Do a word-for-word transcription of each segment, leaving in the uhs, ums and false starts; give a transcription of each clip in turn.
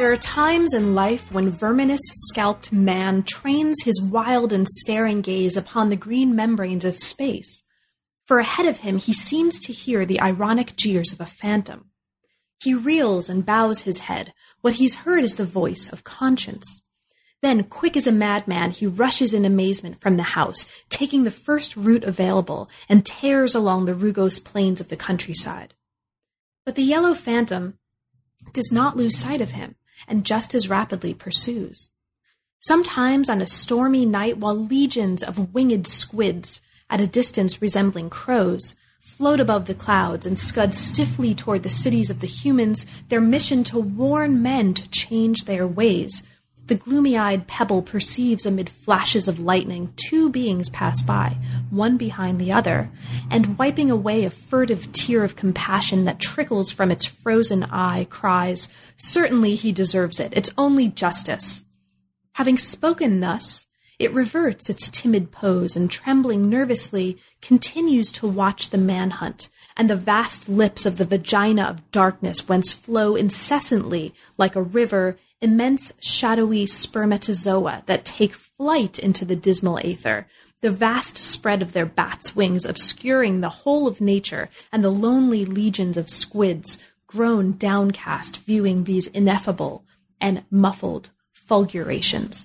There are times in life when verminous-scalped man trains his wild and staring gaze upon the green membranes of space. For ahead of him he seems to hear the ironic jeers of a phantom. He reels and bows his head. What he's heard is the voice of conscience. Then, quick as a madman, he rushes in amazement from the house, taking the first route available, and tears along the rugose plains of the countryside. But the yellow phantom does not lose sight of him, and just as rapidly pursues. Sometimes on a stormy night, while legions of winged squids, at a distance resembling crows, float above the clouds and scud stiffly toward the cities of the humans, their mission to warn men to change their ways, the gloomy-eyed pebble perceives amid flashes of lightning two beings pass by, one behind the other, and wiping away a furtive tear of compassion that trickles from its frozen eye, cries, "Certainly he deserves it. It's only justice." Having spoken thus, it reverts its timid pose and, trembling nervously, continues to watch the manhunt and the vast lips of the vagina of darkness whence flow incessantly, like a river, immense shadowy spermatozoa that take flight into the dismal aether, the vast spread of their bats' wings obscuring the whole of nature, and the lonely legions of squids grown downcast viewing these ineffable and muffled fulgurations.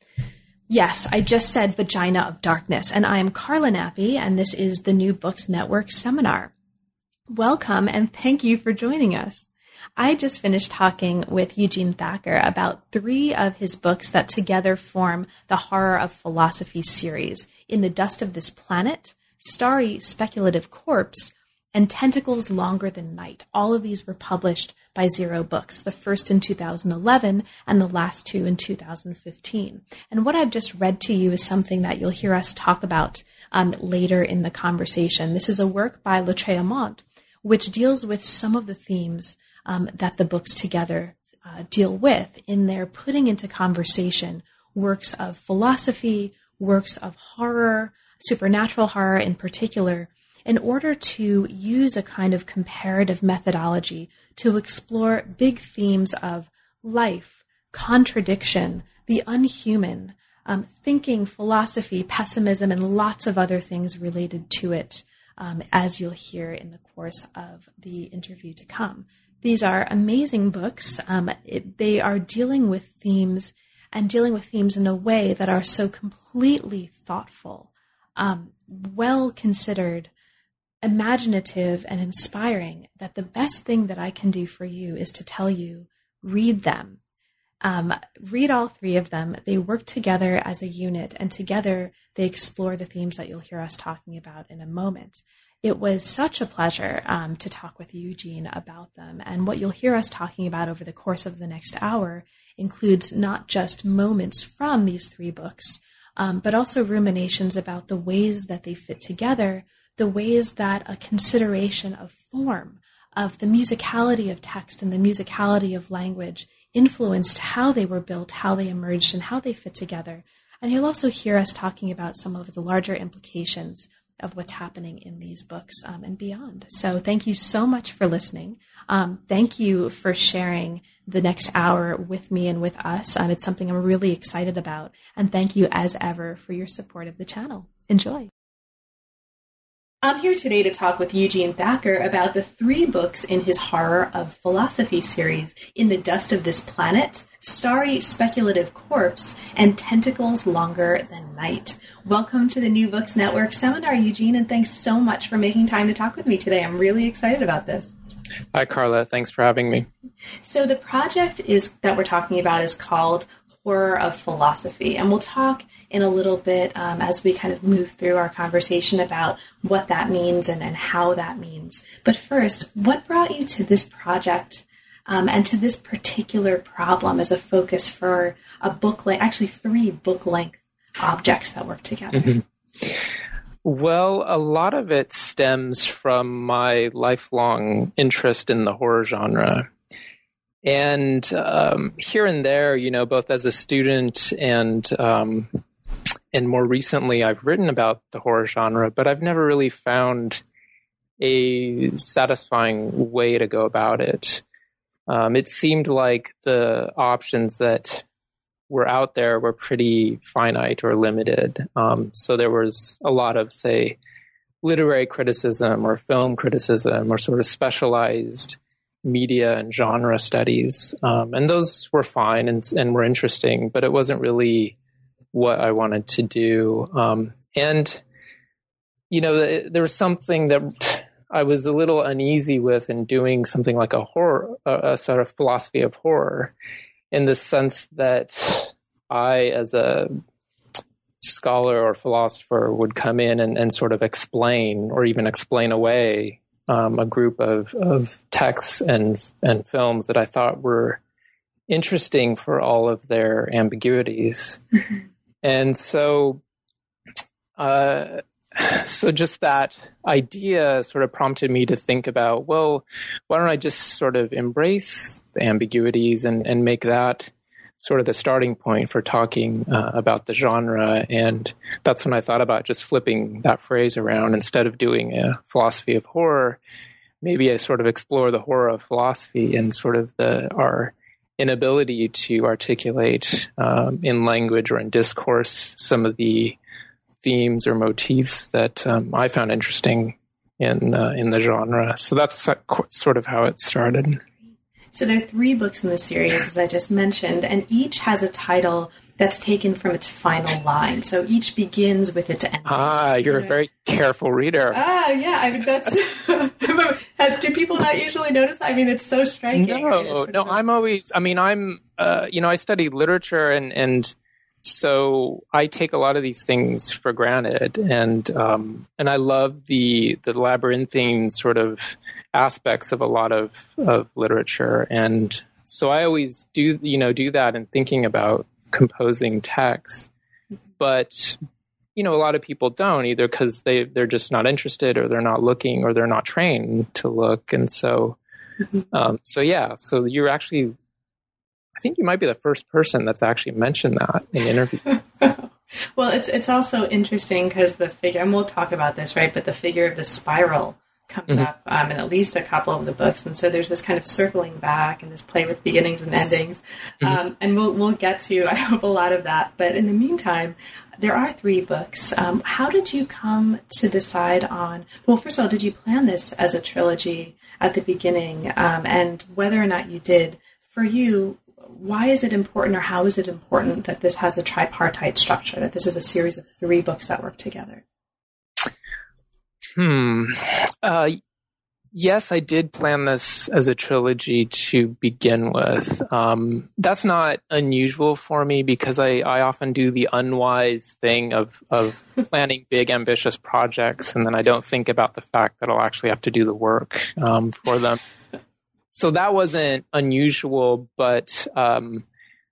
Yes, I just said vagina of darkness, and I am Carla Nappi, and this is the New Books Network seminar. Welcome, and thank you for joining us. I just finished talking with Eugene Thacker about three of his books that together form the Horror of Philosophy series: In the Dust of This Planet, Starry Speculative Corpse, and Tentacles Longer Than Night. All of these were published by Zero Books, the first in two thousand eleven and the last two in two thousand fifteen. And what I've just read to you is something that you'll hear us talk about um, later in the conversation. This is a work by Lautréamont, which deals with some of the themes Um, that the books together uh, deal with in their putting into conversation works of philosophy, works of horror, supernatural horror in particular, in order to use a kind of comparative methodology to explore big themes of life, contradiction, the unhuman, um, thinking, philosophy, pessimism, and lots of other things related to it, um, as you'll hear in the course of the interview to come. These are amazing books. Um, it, they are dealing with themes and dealing with themes in a way that are so completely thoughtful, um, well considered, imaginative, and inspiring that the best thing that I can do for you is to tell you, read them. Um, read all three of them. They work together as a unit, and together they explore the themes that you'll hear us talking about in a moment. It was such a pleasure um, to talk with Eugene about them. And what you'll hear us talking about over the course of the next hour includes not just moments from these three books, um, but also ruminations about the ways that they fit together, the ways that a consideration of form, of the musicality of text and the musicality of language influenced how they were built, how they emerged, and how they fit together. And you'll also hear us talking about some of the larger implications of what's happening in these books um, and beyond. So thank you so much for listening. Um, thank you for sharing the next hour with me and with us. Um, it's something I'm really excited about. And thank you, as ever, for your support of the channel. Enjoy. I'm here today to talk with Eugene Thacker about the three books in his Horror of Philosophy series: In the Dust of This Planet, Starry Speculative Corpse, and Tentacles Longer Than Night. Welcome to the New Books Network seminar, Eugene, and thanks so much for making time to talk with me today. I'm really excited about this. Hi, Carla. Thanks for having me. So the project is that we're talking about is called Horror of Philosophy, and we'll talk in a little bit um, as we kind of move through our conversation about what that means and, and how that means. But first, what brought you to this project um, and to this particular problem as a focus for a book length, actually three book-length objects that work together? Mm-hmm. Well, a lot of it stems from my lifelong interest in the horror genre. And um, here and there, you know, both as a student and um, and more recently, I've written about the horror genre, but I've never really found a satisfying way to go about it. Um, it seemed like the options that were out there were pretty finite or limited. Um, so there was a lot of, say, literary criticism or film criticism or sort of specialized media and genre studies. Um, and those were fine and, and were interesting, but it wasn't really what I wanted to do. Um, and, you know, there was something that I was a little uneasy with in doing something like a horror, a, a sort of philosophy of horror, in the sense that I, as a scholar or philosopher, would come in and, and sort of explain or even explain away um, a group of, of texts and and films that I thought were interesting for all of their ambiguities. Mm-hmm. And so, uh, so just that idea sort of prompted me to think about, well, why don't I just sort of embrace the ambiguities and, and make that sort of the starting point for talking uh, about the genre. And that's when I thought about just flipping that phrase around. Instead of doing a philosophy of horror, maybe I sort of explore the horror of philosophy and sort of the our inability to articulate um, in language or in discourse some of the themes or motifs that um, I found interesting in uh, in the genre. So that's sort of how it started. So there are three books in the series, as I just mentioned, and each has a title that's taken from its final line. So each begins with its end. Ah, you're a very careful reader. Ah, yeah. I mean, that's. Do people not usually notice that? I mean, it's so striking. No, no. I'm always. I mean, I'm. Uh, you know, I study literature, and and so I take a lot of these things for granted, and um, and I love the the labyrinthine sort of aspects of a lot of, of literature. And so I always do, you know, do that in thinking about composing text. But, you know, a lot of people don't, either because they, they're just not interested, or they're not looking, or they're not trained to look. And so, um, so yeah, so you're actually, I think you might be the first person that's actually mentioned that in interviews. Well, it's, it's also interesting because the figure, and we'll talk about this, right? But the figure of the spiral comes mm-hmm. up um, in at least a couple of the books, and so there's this kind of circling back and this play with beginnings and endings, mm-hmm. um, and we'll we'll get to, I hope, a lot of that. But in the meantime, there are three books. Um, how did you come to decide on? Well, first of all, did you plan this as a trilogy at the beginning, um, and whether or not you did, for you, why is it important, or how is it important that this has a tripartite structure? That this is a series of three books that work together? Hmm. Uh, yes, I did plan this as a trilogy to begin with. Um, that's not unusual for me, because I, I often do the unwise thing of, of planning big, ambitious projects, and then I don't think about the fact that I'll actually have to do the work um, for them. So that wasn't unusual, but um,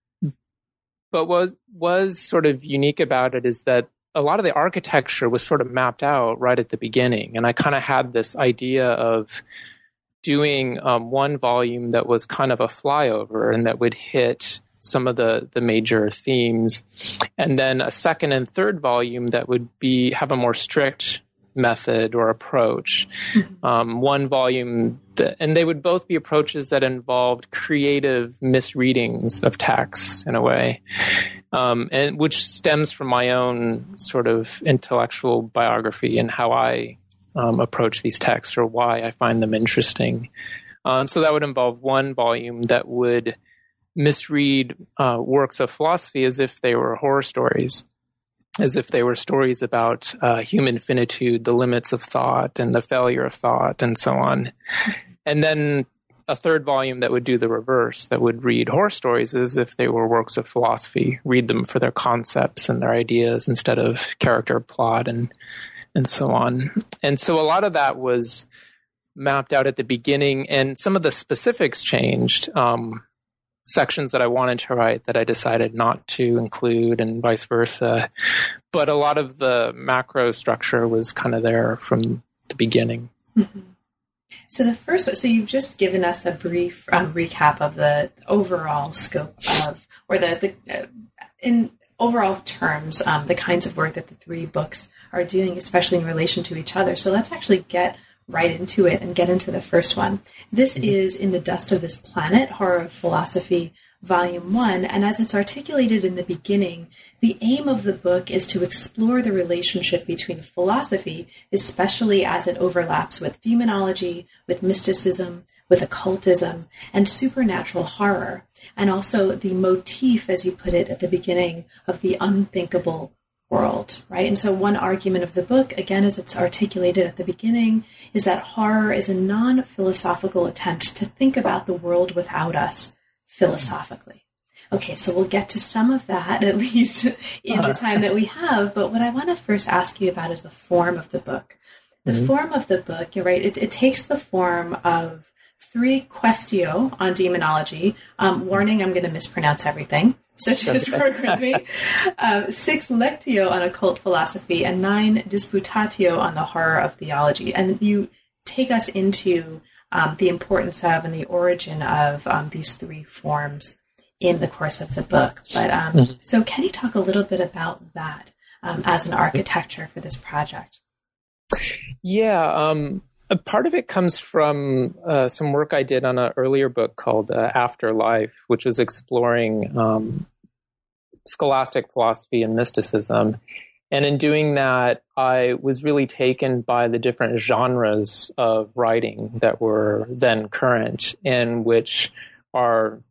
but what was sort of unique about it is that a lot of the architecture was sort of mapped out right at the beginning. And I kind of had this idea of doing um, one volume that was kind of a flyover and that would hit some of the, the major themes. And then a second and third volume that would be have a more strict method or approach. Mm-hmm. Um, one volume, that, and they would both be approaches that involved creative misreadings of texts in a way. Um, and which stems from my own sort of intellectual biography and how I um, approach these texts, or why I find them interesting. Um, so that would involve one volume that would misread uh, works of philosophy as if they were horror stories, as if they were stories about uh, human finitude, the limits of thought, and the failure of thought, and so on. And then a third volume that would do the reverse, that would read horror stories as if they were works of philosophy, read them for their concepts and their ideas instead of character, plot, and and so on. And so a lot of that was mapped out at the beginning, and some of the specifics changed. Um, sections that I wanted to write that I decided not to include, and vice versa. But a lot of the macro structure was kind of there from the beginning. Mm-hmm. So the first, so you've just given us a brief um, recap of the overall scope of, or the, the uh, in overall terms, um, the kinds of work that the three books are doing, especially in relation to each other. So let's actually get right into it and get into the first one. This mm-hmm. is In the Dust of This Planet, Horror of Philosophy, Volume one, and as it's articulated in the beginning, the aim of the book is to explore the relationship between philosophy, especially as it overlaps with demonology, with mysticism, with occultism, and supernatural horror, and also the motif, as you put it at the beginning, of the unthinkable world, right? And so one argument of the book, again, as it's articulated at the beginning, is that horror is a non-philosophical attempt to think about the world without us, philosophically. Okay, so we'll get to some of that, at least in the time that we have, but what I want to first ask you about is the form of the book. The mm-hmm. form of the book, you're right, it, it takes the form of three quaestio on demonology. Um, warning, I'm going to mispronounce everything, so just work with me. Um, six lectio on occult philosophy, and nine disputatio on the horror of theology. And you take us into Um, the importance of and the origin of um, these three forms in the course of the book. But um, mm-hmm. so can you talk a little bit about that um, as an architecture for this project? Yeah, um, a part of it comes from uh, some work I did on an earlier book called uh, Afterlife, which was exploring um, scholastic philosophy and mysticism. And in doing that, I was really taken by the different genres of writing that were then current, and which are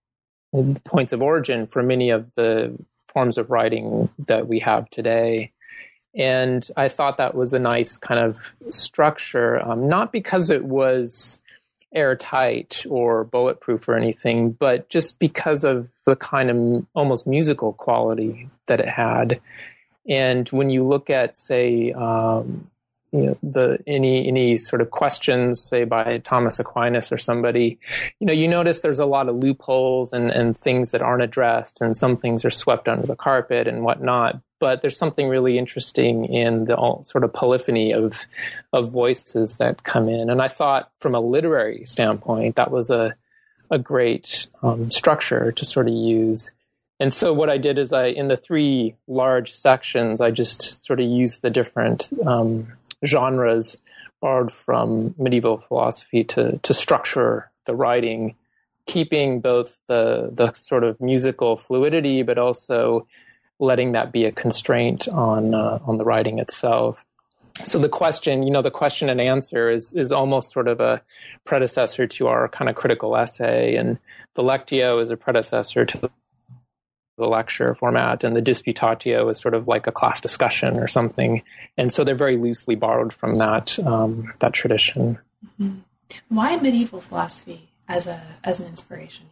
points of origin for many of the forms of writing that we have today. And I thought that was a nice kind of structure, um, not because it was airtight or bulletproof or anything, but just because of the kind of almost musical quality that it had. And when you look at, say, um, you know, the any any sort of questions, say by Thomas Aquinas or somebody, you know, you notice there's a lot of loopholes and, and things that aren't addressed, and some things are swept under the carpet and whatnot. But there's something really interesting in the sort of polyphony of of voices that come in. And I thought, from a literary standpoint, that was a a great um, structure to sort of use. And so what I did is I, in the three large sections, I just sort of used the different um, genres borrowed from medieval philosophy to to structure the writing, keeping both the the sort of musical fluidity, but also letting that be a constraint on uh, on the writing itself. So the question, you know, the question and answer is is almost sort of a predecessor to our kind of critical essay, and the lectio is a predecessor to the the lecture format, and the disputatio is sort of like a class discussion or something. And so they're very loosely borrowed from that um, that tradition. Mm-hmm. Why medieval philosophy as a as an inspiration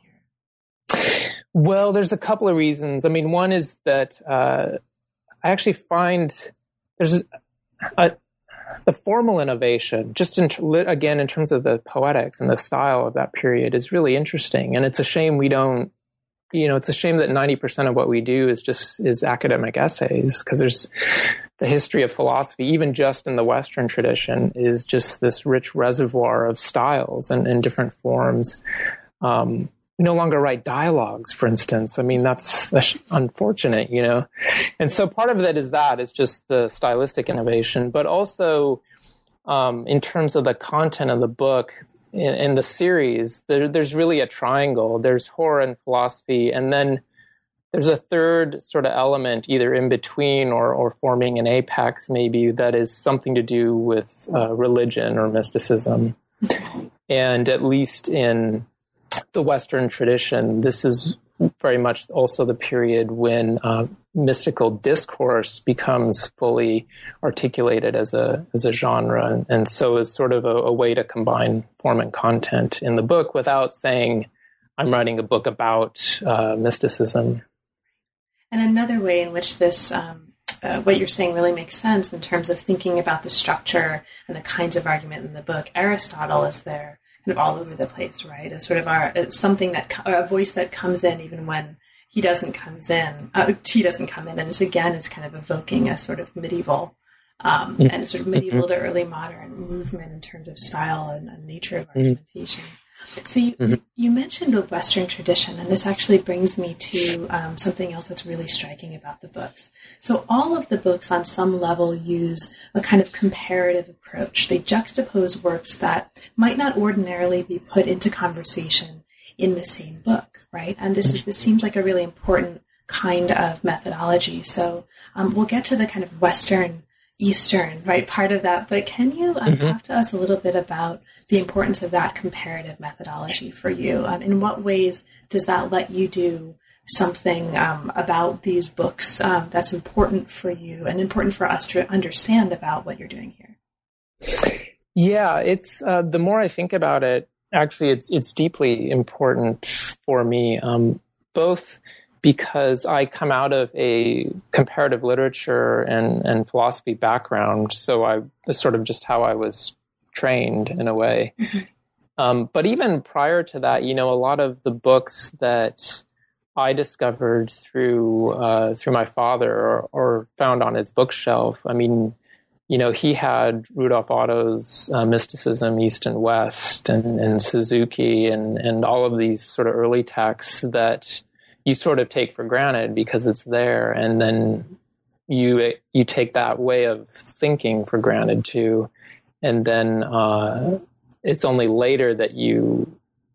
here? Well, there's a couple of reasons. I mean, one is that uh, I actually find there's a, a, the formal innovation, just in, again, in terms of the poetics and the style of that period, is really interesting. And it's a shame we don't You know, it's a shame that ninety percent of what we do is just is academic essays, because there's the history of philosophy, even just in the Western tradition, is just this rich reservoir of styles and, and different forms. Um, we no longer write dialogues, for instance. I mean, that's, that's unfortunate, you know. And so part of it is that, is just the stylistic innovation, but also um, in terms of the content of the book, In, in the series, there, there's really a triangle. There's horror and philosophy, and then there's a third sort of element, either in between or, or forming an apex, maybe, that is something to do with uh, religion or mysticism. And at least in the Western tradition, this is very much also the period when uh, mystical discourse becomes fully articulated as a as a genre, and, and so is sort of a, a way to combine form and content in the book without saying I'm writing a book about uh, mysticism. And another way in which this, um, uh, what you're saying really makes sense in terms of thinking about the structure and the kinds of argument in the book, Aristotle is there kind of all over the place, right? As sort of our, it's something that, a voice that comes in even when he doesn't comes in, uh, he doesn't come in. And it's, again, it's kind of evoking a sort of medieval um, mm-hmm. and sort of medieval to early modern movement in terms of style and, and nature of argumentation. So you, Mm-hmm. you mentioned the Western tradition, and this actually brings me to um, something else that's really striking about the books. So all of the books on some level use a kind of comparative approach. They juxtapose works that might not ordinarily be put into conversation in the same book, right? And this is this seems like a really important kind of methodology. So um, we'll get to the kind of Western Eastern, right, part of that. But can you um, Mm-hmm. talk to us a little bit about the importance of that comparative methodology for you? Um, in what ways does that let you do something um, about these books um, that's important for you and important for us to understand about what you're doing here? Yeah, it's uh, the more I think about it, actually, it's it's deeply important for me, um, both because I come out of a comparative literature and, and philosophy background, so I that's sort of just how I was trained in a way. Mm-hmm. Um, but even prior to that, you know, a lot of the books that I discovered through uh, through my father or, or found on his bookshelf, I mean, you know, he had Rudolf Otto's uh, Mysticism, East and West, and, and Suzuki, and, and all of these sort of early texts that you sort of take for granted because it's there, and then you you take that way of thinking for granted too, and then uh, it's only later that you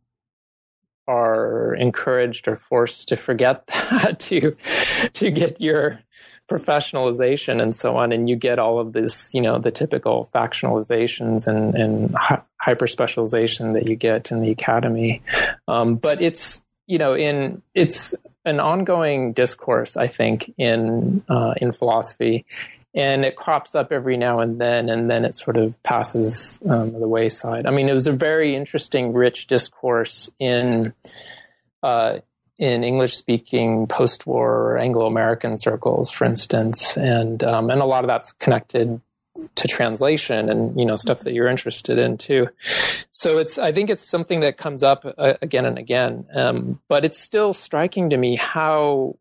are encouraged or forced to forget that to to get your professionalization and so on, and you get all of this, you know, the typical factionalizations and and hyper specialization that you get in the academy. Um, but it's you know, in it's an ongoing discourse, I think, in uh, in philosophy, and it crops up every now and then, and then it sort of passes um, the wayside. I mean, it was a very interesting, rich discourse in uh, in English-speaking post-war Anglo-American circles, for instance, and um, and a lot of that's connected to translation and, you know, stuff that you're interested in too. So it's, I think it's something that comes up uh, again and again. Um, but it's still striking to me how,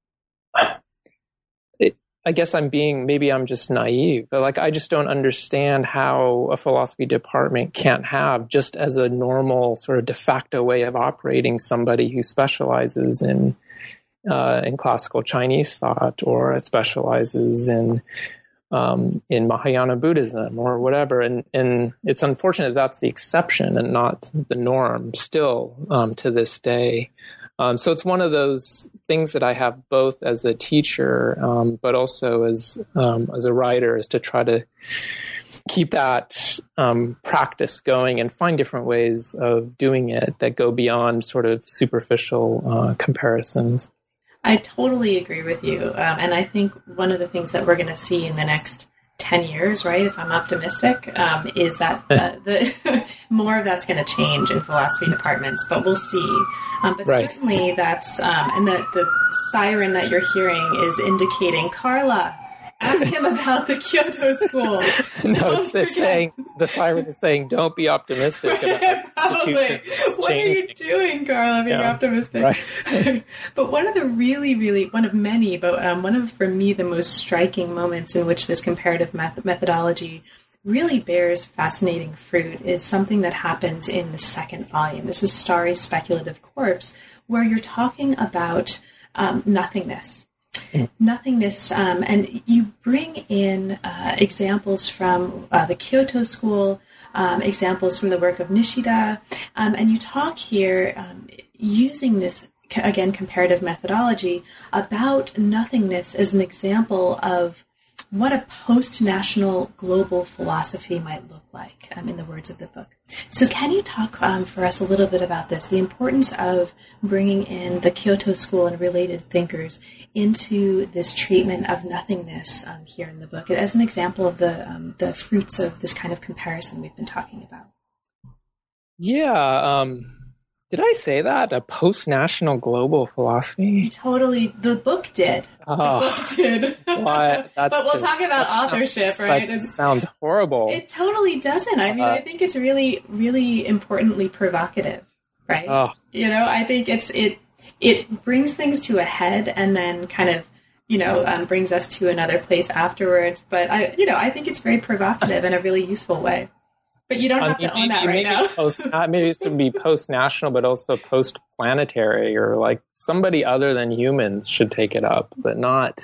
it, I guess I'm being, maybe I'm just naive, but like, I just don't understand how a philosophy department can't have, just as a normal sort of de facto way of operating, somebody who specializes in, uh, in classical Chinese thought, or specializes in, Um, in Mahayana Buddhism or whatever. And, and it's unfortunate that's the exception and not the norm still um, to this day. Um, so it's one of those things that I have both as a teacher, um, but also as um, as a writer, is to try to keep that um, practice going and find different ways of doing it that go beyond sort of superficial uh, comparisons. I totally agree with you. Um, and I think one of the things that we're going to see in the next ten years, right, if I'm optimistic, um, is that uh, the more of that's going to change in philosophy departments, but we'll see. Um, but right. certainly that's, um, and the, the siren that you're hearing is indicating, Carla, ask him about the Kyoto School. No, it's, it's saying, the siren is saying, don't be optimistic about institutions. What are you doing, Carla, being yeah, optimistic? Right. But one of the really, really, one of many, but um, one of, for me, the most striking moments in which this comparative math- methodology really bears fascinating fruit is something that happens in the second volume. This is Starry's Speculative Corpse, where you're talking about um, nothingness. Mm. Nothingness, um, and you bring in uh, examples from uh, the Kyoto School, um, examples from the work of Nishida, um, and you talk here um, using this, again, comparative methodology about nothingness as an example of what a post-national global philosophy might look like, um, in the words of the book. So can you talk um, for us a little bit about this, the importance of bringing in the Kyoto School and related thinkers into this treatment of nothingness um, here in the book, as an example of the um, the fruits of this kind of comparison we've been talking about? Yeah, um... Did I say that? A post-national global philosophy? You totally, the book did. Oh, the book did. What? That's but we'll just, talk about authorship, sounds, right? That sounds horrible. It totally doesn't. I mean, uh, I think it's really, really importantly provocative, right? Oh. You know, I think it's it it brings things to a head and then kind of, you know, um, brings us to another place afterwards. But I, you know, I think it's very provocative in a really useful way. But you don't have um, to own that right maybe now. post, not, maybe it should be post-national, but also post-planetary, or like somebody other than humans should take it up, but not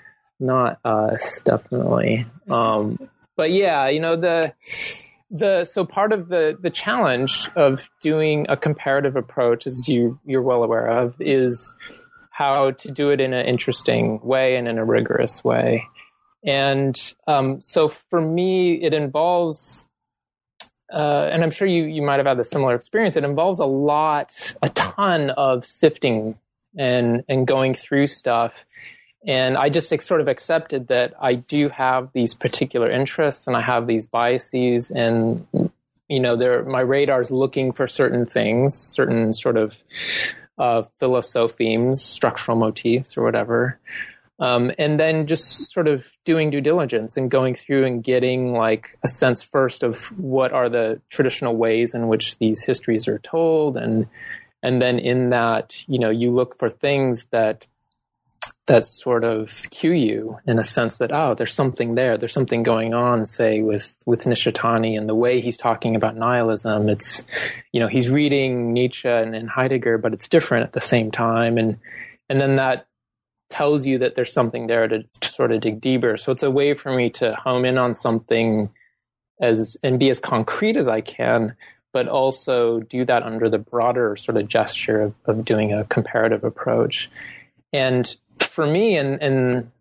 not us, definitely. Um, but yeah, you know, the the so part of the the challenge of doing a comparative approach, as you you're well aware of, is how to do it in an interesting way and in a rigorous way. And um, so for me, it involves, uh, and I'm sure you, you might have had a similar experience, it involves a lot, a ton of sifting and, and going through stuff. And I just sort of accepted that I do have these particular interests and I have these biases, and, you know, they're, my radar's looking for certain things, certain sort of uh, philosophemes, structural motifs or whatever. Um, and then just sort of doing due diligence and going through and getting like a sense first of what are the traditional ways in which these histories are told. And, and then in that, you know, you look for things that, that sort of cue you in a sense that, oh, there's something there. There's something going on, say, with, with Nishitani and the way he's talking about nihilism. It's, you know, he's reading Nietzsche and, and Heidegger, but it's different at the same time. And, and then that tells you that there's something there to, to sort of dig deeper. So it's a way for me to home in on something as and be as concrete as I can, but also do that under the broader sort of gesture of, of doing a comparative approach. And for me, and, and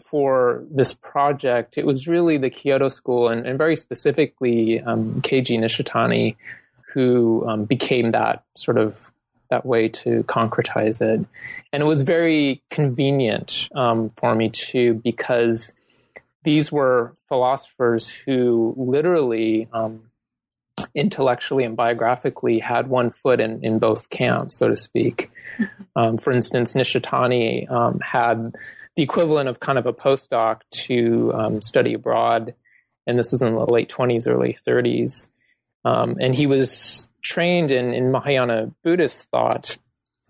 for this project, it was really the Kyoto School, and, and very specifically um, Keiji Nishitani, who um, became that sort of that way to concretize it. And it was very convenient um, for me too, because these were philosophers who literally um, intellectually and biographically had one foot in, in both camps, so to speak. Um, for instance, Nishitani um, had the equivalent of kind of a postdoc to um, study abroad, and this was in the late twenties, early thirties. Um, and he was trained in, in Mahayana Buddhist thought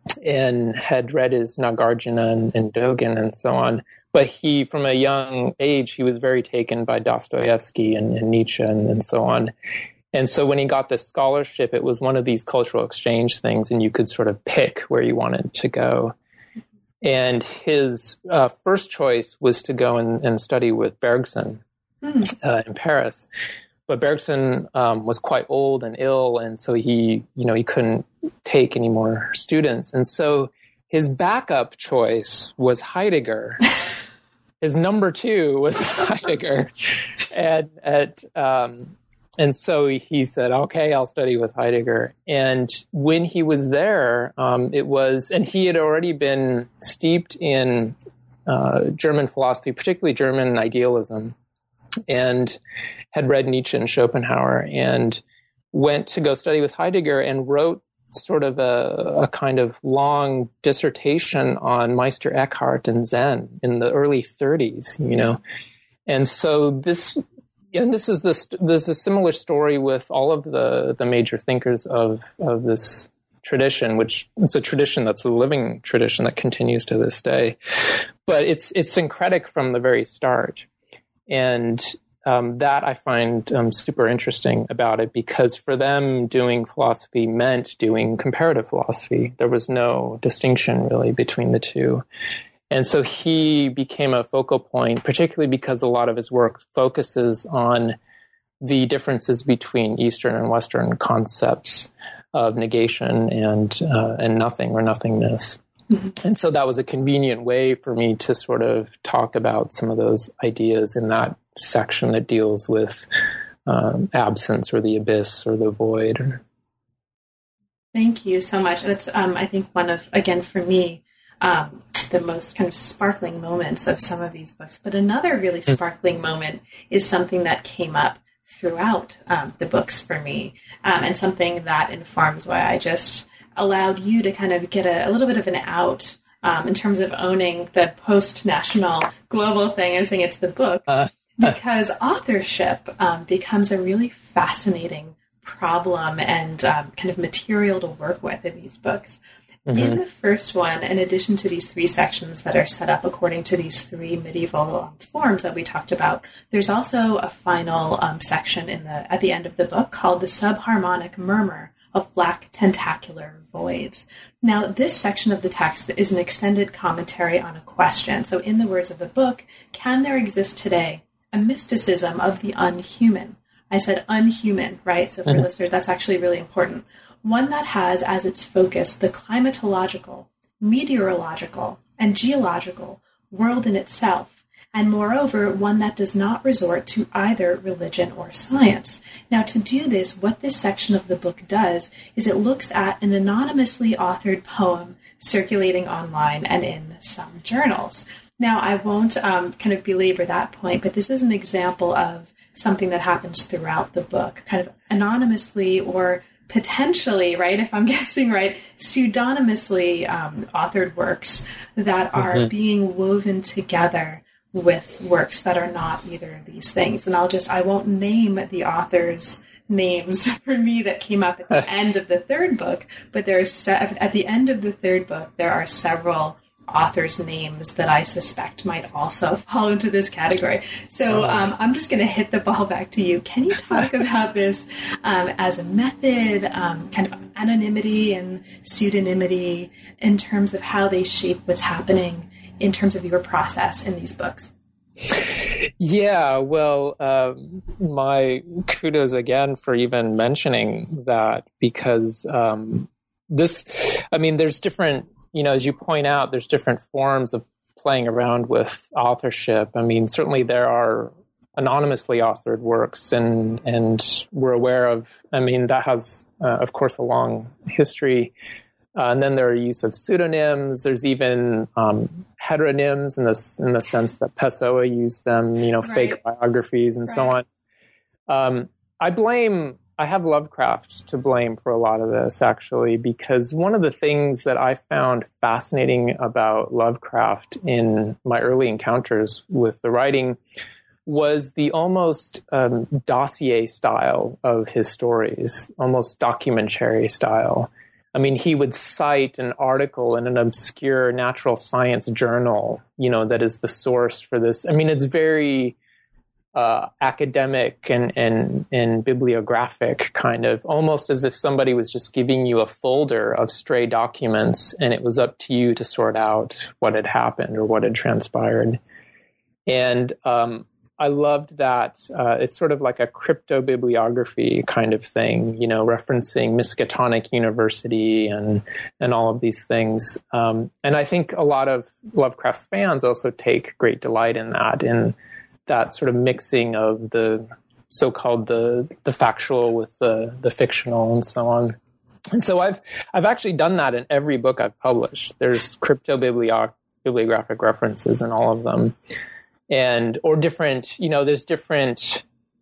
and had read his Nagarjuna and, and Dogen and so on. But he, from a young age, he was very taken by Dostoevsky and, and Nietzsche and, and so on. And so when he got this scholarship, it was one of these cultural exchange things, and you could sort of pick where you wanted to go. And his uh, first choice was to go and, and study with Bergson mm. uh, in Paris. But Bergson um, was quite old and ill, and so he, you know, he couldn't take any more students. And so his backup choice was Heidegger. His number two was Heidegger, and at um, and so he said, "Okay, I'll study with Heidegger." And when he was there, um, it was, and he had already been steeped in uh, German philosophy, particularly German idealism, and had read Nietzsche and Schopenhauer, and went to go study with Heidegger and wrote sort of a, a kind of long dissertation on Meister Eckhart and Zen in the early thirties, you know. And so this, and this is this, there's a similar story with all of the, the major thinkers of, of this tradition, which it's a tradition that's a living tradition that continues to this day. But it's, it's syncretic from the very start. And um, that I find um, super interesting about it, because for them, doing philosophy meant doing comparative philosophy. There was no distinction really between the two. And so he became a focal point, particularly because a lot of his work focuses on the differences between Eastern and Western concepts of negation and uh, and nothing or nothingness. Mm-hmm. And so that was a convenient way for me to sort of talk about some of those ideas in that section that deals with um, absence or the abyss or the void. Thank you so much. That's, um, I think, one of, again, for me, um, the most kind of sparkling moments of some of these books. But another really sparkling moment is something that came up throughout um, the books for me, um, and something that informs why I just allowed you to kind of get a, a little bit of an out um, in terms of owning the post-national global thing. I was saying it's the book, uh, because authorship um, becomes a really fascinating problem and um, kind of material to work with in these books. Mm-hmm. In the first one, in addition to these three sections that are set up according to these three medieval um, forms that we talked about, there's also a final um, section in the at the end of the book called the Subharmonic Murmur of Black Tentacular Voids. Now, this section of the text is an extended commentary on a question. So in the words of the book, can there exist today a mysticism of the unhuman? I said unhuman, right? So for mm-hmm. listeners, that's actually really important. One that has as its focus the climatological, meteorological, and geological world in itself, and moreover, one that does not resort to either religion or science. Now, to do this, what this section of the book does is it looks at an anonymously authored poem circulating online and in some journals. Now, I won't um, kind of belabor that point, but this is an example of something that happens throughout the book, kind of anonymously or potentially, right, if I'm guessing right, pseudonymously um, authored works that are mm-hmm. being woven together with works that are not either of these things. And I'll just, I won't name the authors' names for me that came up at the end of the third book, but there are se- at the end of the third book, there are several authors' names that I suspect might also fall into this category. So um, I'm just going to hit the ball back to you. Can you talk about this um, as a method, um, kind of anonymity and pseudonymity in terms of how they shape what's happening in terms of your process in these books? Yeah, well, uh, my kudos again for even mentioning that, because um, this, I mean, there's different, you know, as you point out, there's different forms of playing around with authorship. I mean, certainly there are anonymously authored works, and and we're aware of, I mean, that has, uh, of course, a long history. Uh, and then there are use of pseudonyms. There's even um, heteronyms in this in the sense that Pessoa used them, you know, right. fake biographies and right. so on. Um, I blame, I have Lovecraft to blame for a lot of this, actually, because one of the things that I found fascinating about Lovecraft in my early encounters with the writing was the almost um, dossier style of his stories, almost documentary style. I mean, he would cite an article in an obscure natural science journal, you know, that is the source for this. I mean, it's very uh, academic and, and, and bibliographic, kind of, almost as if somebody was just giving you a folder of stray documents and it was up to you to sort out what had happened or what had transpired. And um, I loved that. Uh, it's sort of like a crypto-bibliography kind of thing, you know, referencing Miskatonic University and and all of these things. Um, and I think a lot of Lovecraft fans also take great delight in that, in that sort of mixing of the so-called the the factual with the the fictional and so on. And so I've I've actually done that in every book I've published. There's crypto-bibliographic references in all of them. And, or different, you know, there's different,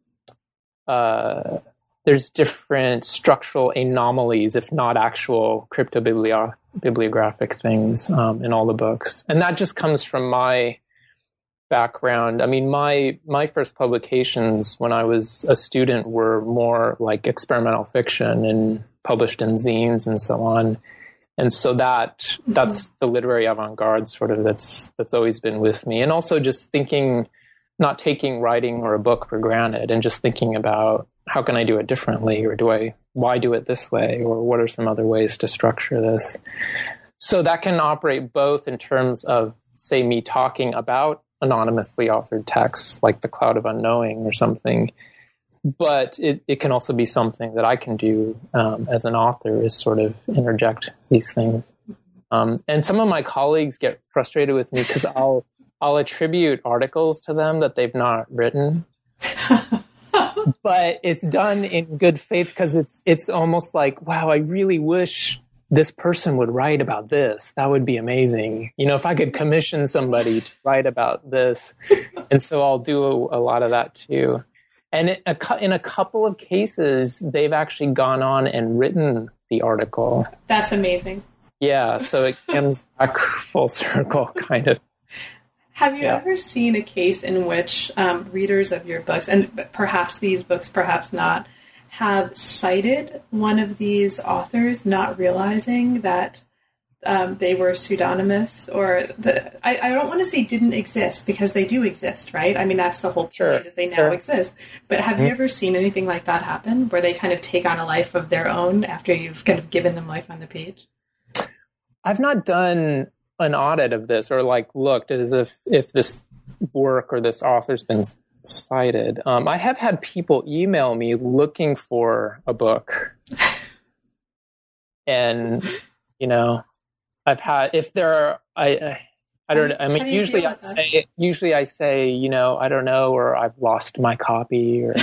uh, there's different structural anomalies, if not actual crypto-bibliographic things, um, in all the books. And that just comes from my background. I mean, my, my first publications when I was a student were more like experimental fiction and published in zines and so on. And so that that's the literary avant-garde sort of that's that's always been with me. And also just thinking, not taking writing or a book for granted, and just thinking about how can I do it differently, or do I why do it this way, or what are some other ways to structure this? So that can operate both in terms of, say, me talking about anonymously authored texts like The Cloud of Unknowing or something. But it, it can also be something that I can do um, as an author, is sort of interject these things. Um, and some of my colleagues get frustrated with me because I'll I'll attribute articles to them that they've not written. But it's done in good faith, because it's it's almost like, wow, I really wish this person would write about this. That would be amazing. You know, if I could commission somebody to write about this. And so I'll do a, a lot of that too. And in a couple of cases, they've actually gone on and written the article. That's amazing. Yeah, so it comes back full circle, kind of. Have you yeah. ever seen a case in which um, readers of your books, and perhaps these books, perhaps not, have cited one of these authors, not realizing that um, they were pseudonymous, or the, I, I don't want to say didn't exist, because they do exist, right? I mean, that's the whole sure, point, is they sure. now exist. But have mm-hmm. you ever seen anything like that happen, where they kind of take on a life of their own after you've kind of given them life on the page? I've not done an audit of this, or like looked as if, if this work or this author's been cited. Um, I have had people email me looking for a book. And, you know, I've had, if there are, I, I, I don't know. I mean, usually I say, usually I say, you know, I don't know, or I've lost my copy, or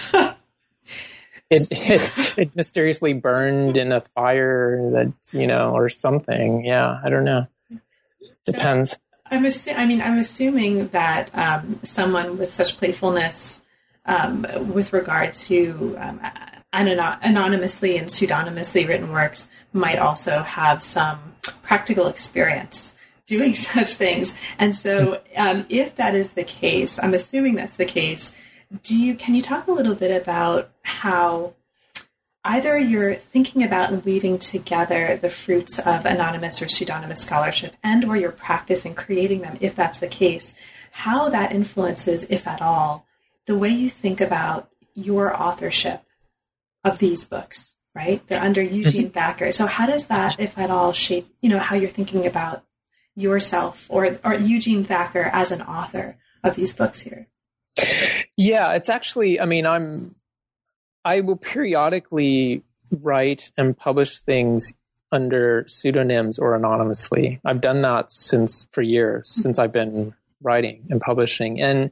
it, it, it mysteriously burned in a fire that, you know, or something. Yeah. I don't know. Depends. So I'm assu- I mean, I'm assuming that um, someone with such playfulness um, with regard to um, anon- anonymously and pseudonymously written works might also have some practical experience doing such things. And so um, if that is the case, I'm assuming that's the case, do you, can you talk a little bit about how either you're thinking about and weaving together the fruits of anonymous or pseudonymous scholarship, and or your practice in creating them, if that's the case, how that influences, if at all, the way you think about your authorship of these books, right? They're under Eugene Thacker. So how does that, if at all, shape, you know, how you're thinking about yourself or, or Eugene Thacker as an author of these books here? Yeah, it's actually, I mean, I'm, I will periodically write and publish things under pseudonyms or anonymously. I've done that since for years, since I've been writing and publishing. And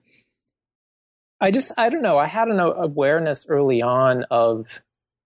I just, I don't know, I had an awareness early on of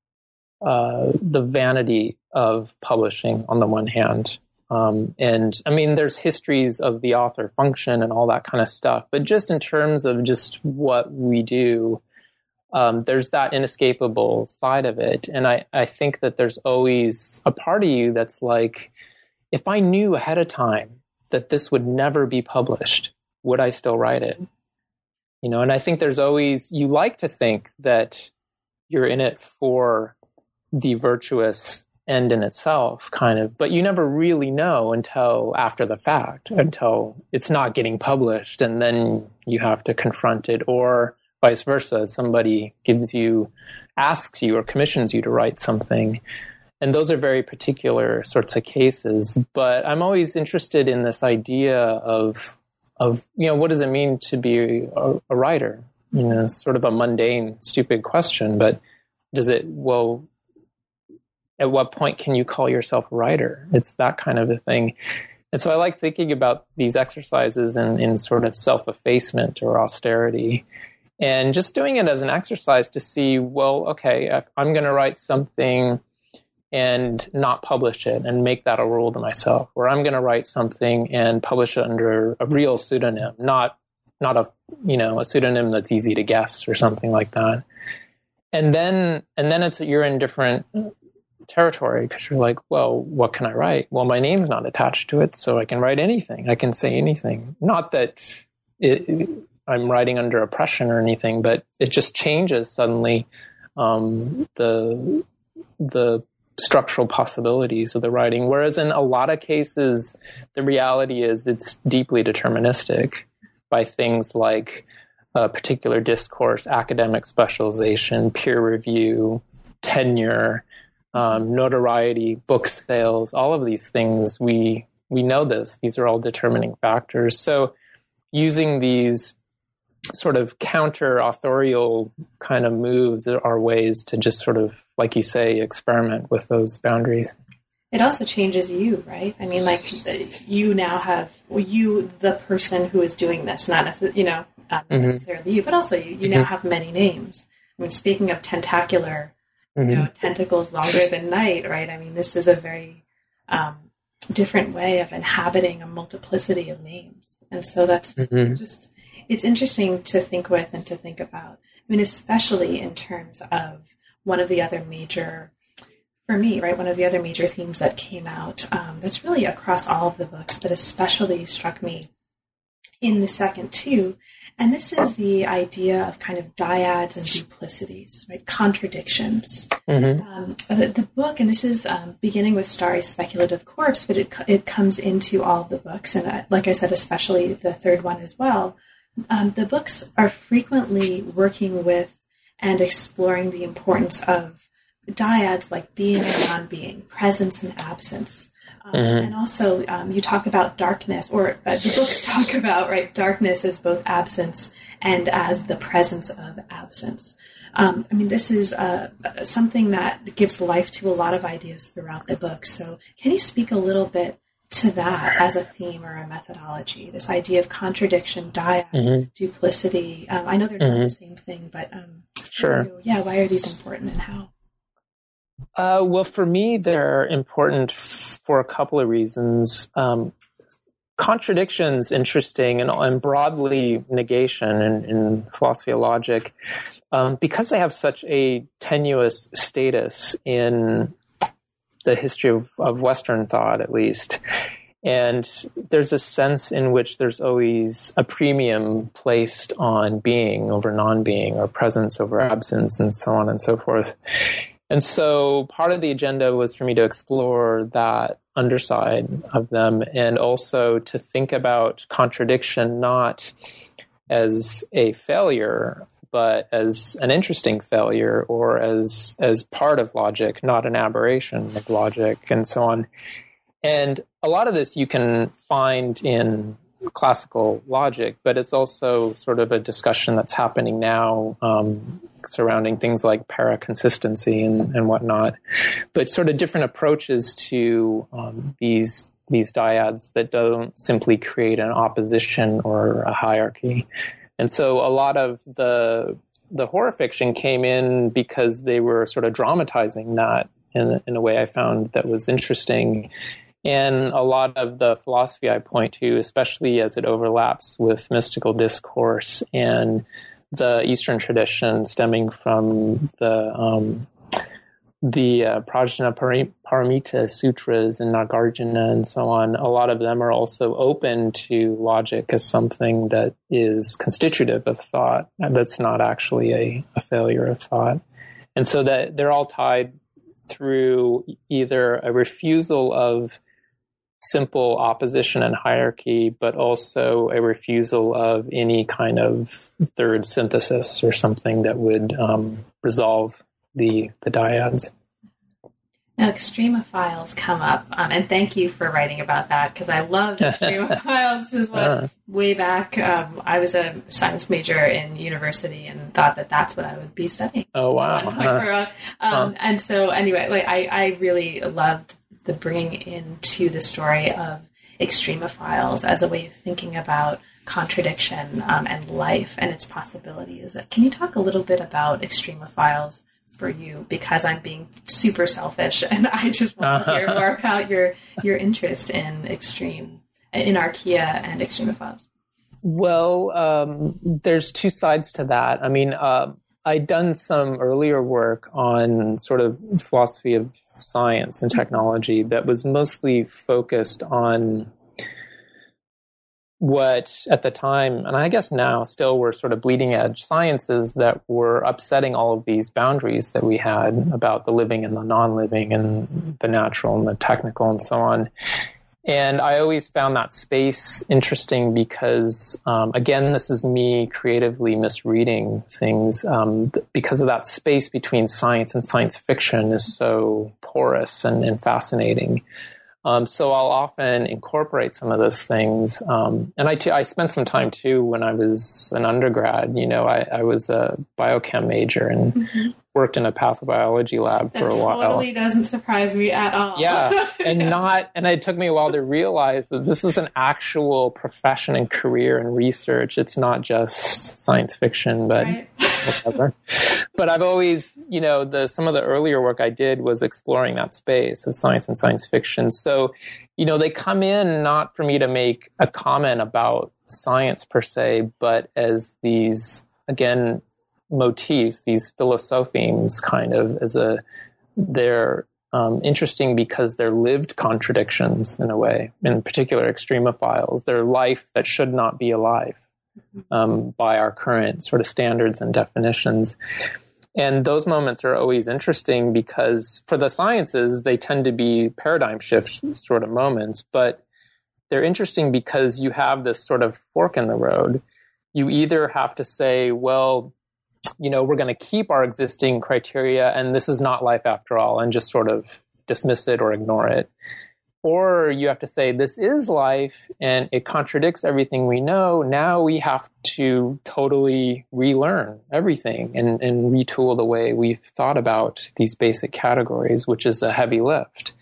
uh, the vanity of publishing on the one hand. Um, and I mean, there's histories of the author function and all that kind of stuff, but just in terms of just what we do, um, there's that inescapable side of it. And I, I think that there's always a part of you that's like, if I knew ahead of time that this would never be published, would I still write it? You know, and I think there's always, you like to think that you're in it for the virtuous end in itself, kind of, but you never really know until after the fact, until it's not getting published, and then you have to confront it, or vice versa. Somebody gives you, asks you or commissions you to write something. And those are very particular sorts of cases. But I'm always interested in this idea of, of, you know, what does it mean to be a, a writer? You know, sort of a mundane, stupid question, but does it, well, at what point can you call yourself a writer? It's that kind of a thing. And so I like thinking about these exercises in, in sort of self-effacement or austerity, and just doing it as an exercise to see, well, okay, if I'm going to write something and not publish it and make that a rule to myself, or I'm going to write something and publish it under a real pseudonym, not not a, you know, a pseudonym that's easy to guess or something like that. And then and then it's you're in different territory, because you're like, well, what can I write? Well, my name's not attached to it, so I can write anything. I can say anything. Not that it, it, I'm writing under oppression or anything, but it just changes suddenly um, the the structural possibilities of the writing. Whereas in a lot of cases, the reality is it's deeply deterministic by things like a particular discourse, academic specialization, peer review, tenure, um, notoriety, book sales, all of these things. We we know this. These are all determining factors. So using these sort of counter-authorial kind of moves are ways to just sort of, like you say, experiment with those boundaries. It also changes you, right? I mean, like, you now have, you, the person who is doing this, not necessarily, you know, not mm-hmm. necessarily you, but also you, you mm-hmm. now have many names. I mean, speaking of tentacular, mm-hmm. you know, tentacles longer than night, right? I mean, this is a very um, different way of inhabiting a multiplicity of names. And so that's mm-hmm. just... it's interesting to think with and to think about. I mean, especially in terms of one of the other major, for me, right, one of the other major themes that came out um, that's really across all of the books, but especially struck me in the second two. And this is the idea of kind of dyads and duplicities, right? Contradictions. Mm-hmm. Um, the, the book, and this is um, beginning with Starry's Speculative Corpse, but it it comes into all of the books, and uh, like I said, especially the third one as well. Um, the books are frequently working with and exploring the importance of dyads like being and non-being, presence and absence. Um, mm-hmm. And also, um, you talk about darkness, or uh, the books talk about, right, darkness as both absence and as the presence of absence. Um, I mean, this is uh, something that gives life to a lot of ideas throughout the book. So can you speak a little bit to that as a theme or a methodology, this idea of contradiction, dyad, mm-hmm. duplicity? Um, I know they're mm-hmm. not the same thing, but um, sure. You, yeah, why are these important and how? Uh, well, for me, they're important for a couple of reasons. Um, contradiction's interesting, and, and broadly negation in, in philosophy of logic, um, because they have such a tenuous status in the history of, of Western thought, at least. And there's a sense in which there's always a premium placed on being over non-being, or presence over absence, and so on and so forth. And so part of the agenda was for me to explore that underside of them, and also to think about contradiction not as a failure, but as an interesting failure, or as as part of logic, not an aberration of logic, and so on. And a lot of this you can find in classical logic, but it's also sort of a discussion that's happening now um, surrounding things like paraconsistency and, and whatnot, but sort of different approaches to um, these these dyads that don't simply create an opposition or a hierarchy. And so a lot of the the horror fiction came in because they were sort of dramatizing that in, in a way I found that was interesting. And a lot of the philosophy I point to, especially as it overlaps with mystical discourse and the Eastern tradition stemming from the um, the uh, Prajna Paramita Sutras and Nagarjuna and so on, a lot of them are also open to logic as something that is constitutive of thought, that's not actually a, a failure of thought. And so that they're all tied through either a refusal of simple opposition and hierarchy, but also a refusal of any kind of third synthesis or something that would um, resolve the the dyads. Now, extremophiles come up, um, and thank you for writing about that, because I love extremophiles. This is what, uh, way back, um, I was a science major in university and thought that that's what I would be studying. Oh, wow. Uh, um, uh. And so, anyway, like I, I really loved the bringing into the story of extremophiles as a way of thinking about contradiction um, and life and its possibilities. Can you talk a little bit about extremophiles for you? Because I'm being super selfish, and I just want to hear more about your your interest in extreme, in archaea and extremophiles. Well, um, there's two sides to that. I mean, uh, I'd done some earlier work on sort of philosophy of science and technology that was mostly focused on what at the time, and I guess now still, were sort of bleeding edge sciences that were upsetting all of these boundaries that we had about the living and the non-living and the natural and the technical and so on. And I always found that space interesting because, um, again, this is me creatively misreading things, um, th- because of that space between science and science fiction is so porous and, and fascinating. Um, so I'll often incorporate some of those things. Um, and I, too, I spent some time, too, when I was an undergrad. You know, I, I was a biochem major and mm-hmm. worked in a pathobiology lab that for a totally while. That totally doesn't surprise me at all. Yeah, and not, and it took me a while to realize that this is an actual profession and career and research. It's not just science fiction, but right. whatever. But I've always, you know, the some of the earlier work I did was exploring that space of science and science fiction. So, you know, they come in not for me to make a comment about science per se, but as these, again, motifs, these philosophemes, kind of as a, they're um, interesting because they're lived contradictions in a way, in particular extremophiles. They're life that should not be alive. um, by our current sort of standards and definitions. And those moments are always interesting because for the sciences, they tend to be paradigm shift sort of moments, but they're interesting because you have this sort of fork in the road. You either have to say, well, you know, we're going to keep our existing criteria and this is not life after all, and just sort of dismiss it or ignore it. Or you have to say, this is life and it contradicts everything we know. Now we have to totally relearn everything and, and retool the way we've thought about these basic categories, which is a heavy lift.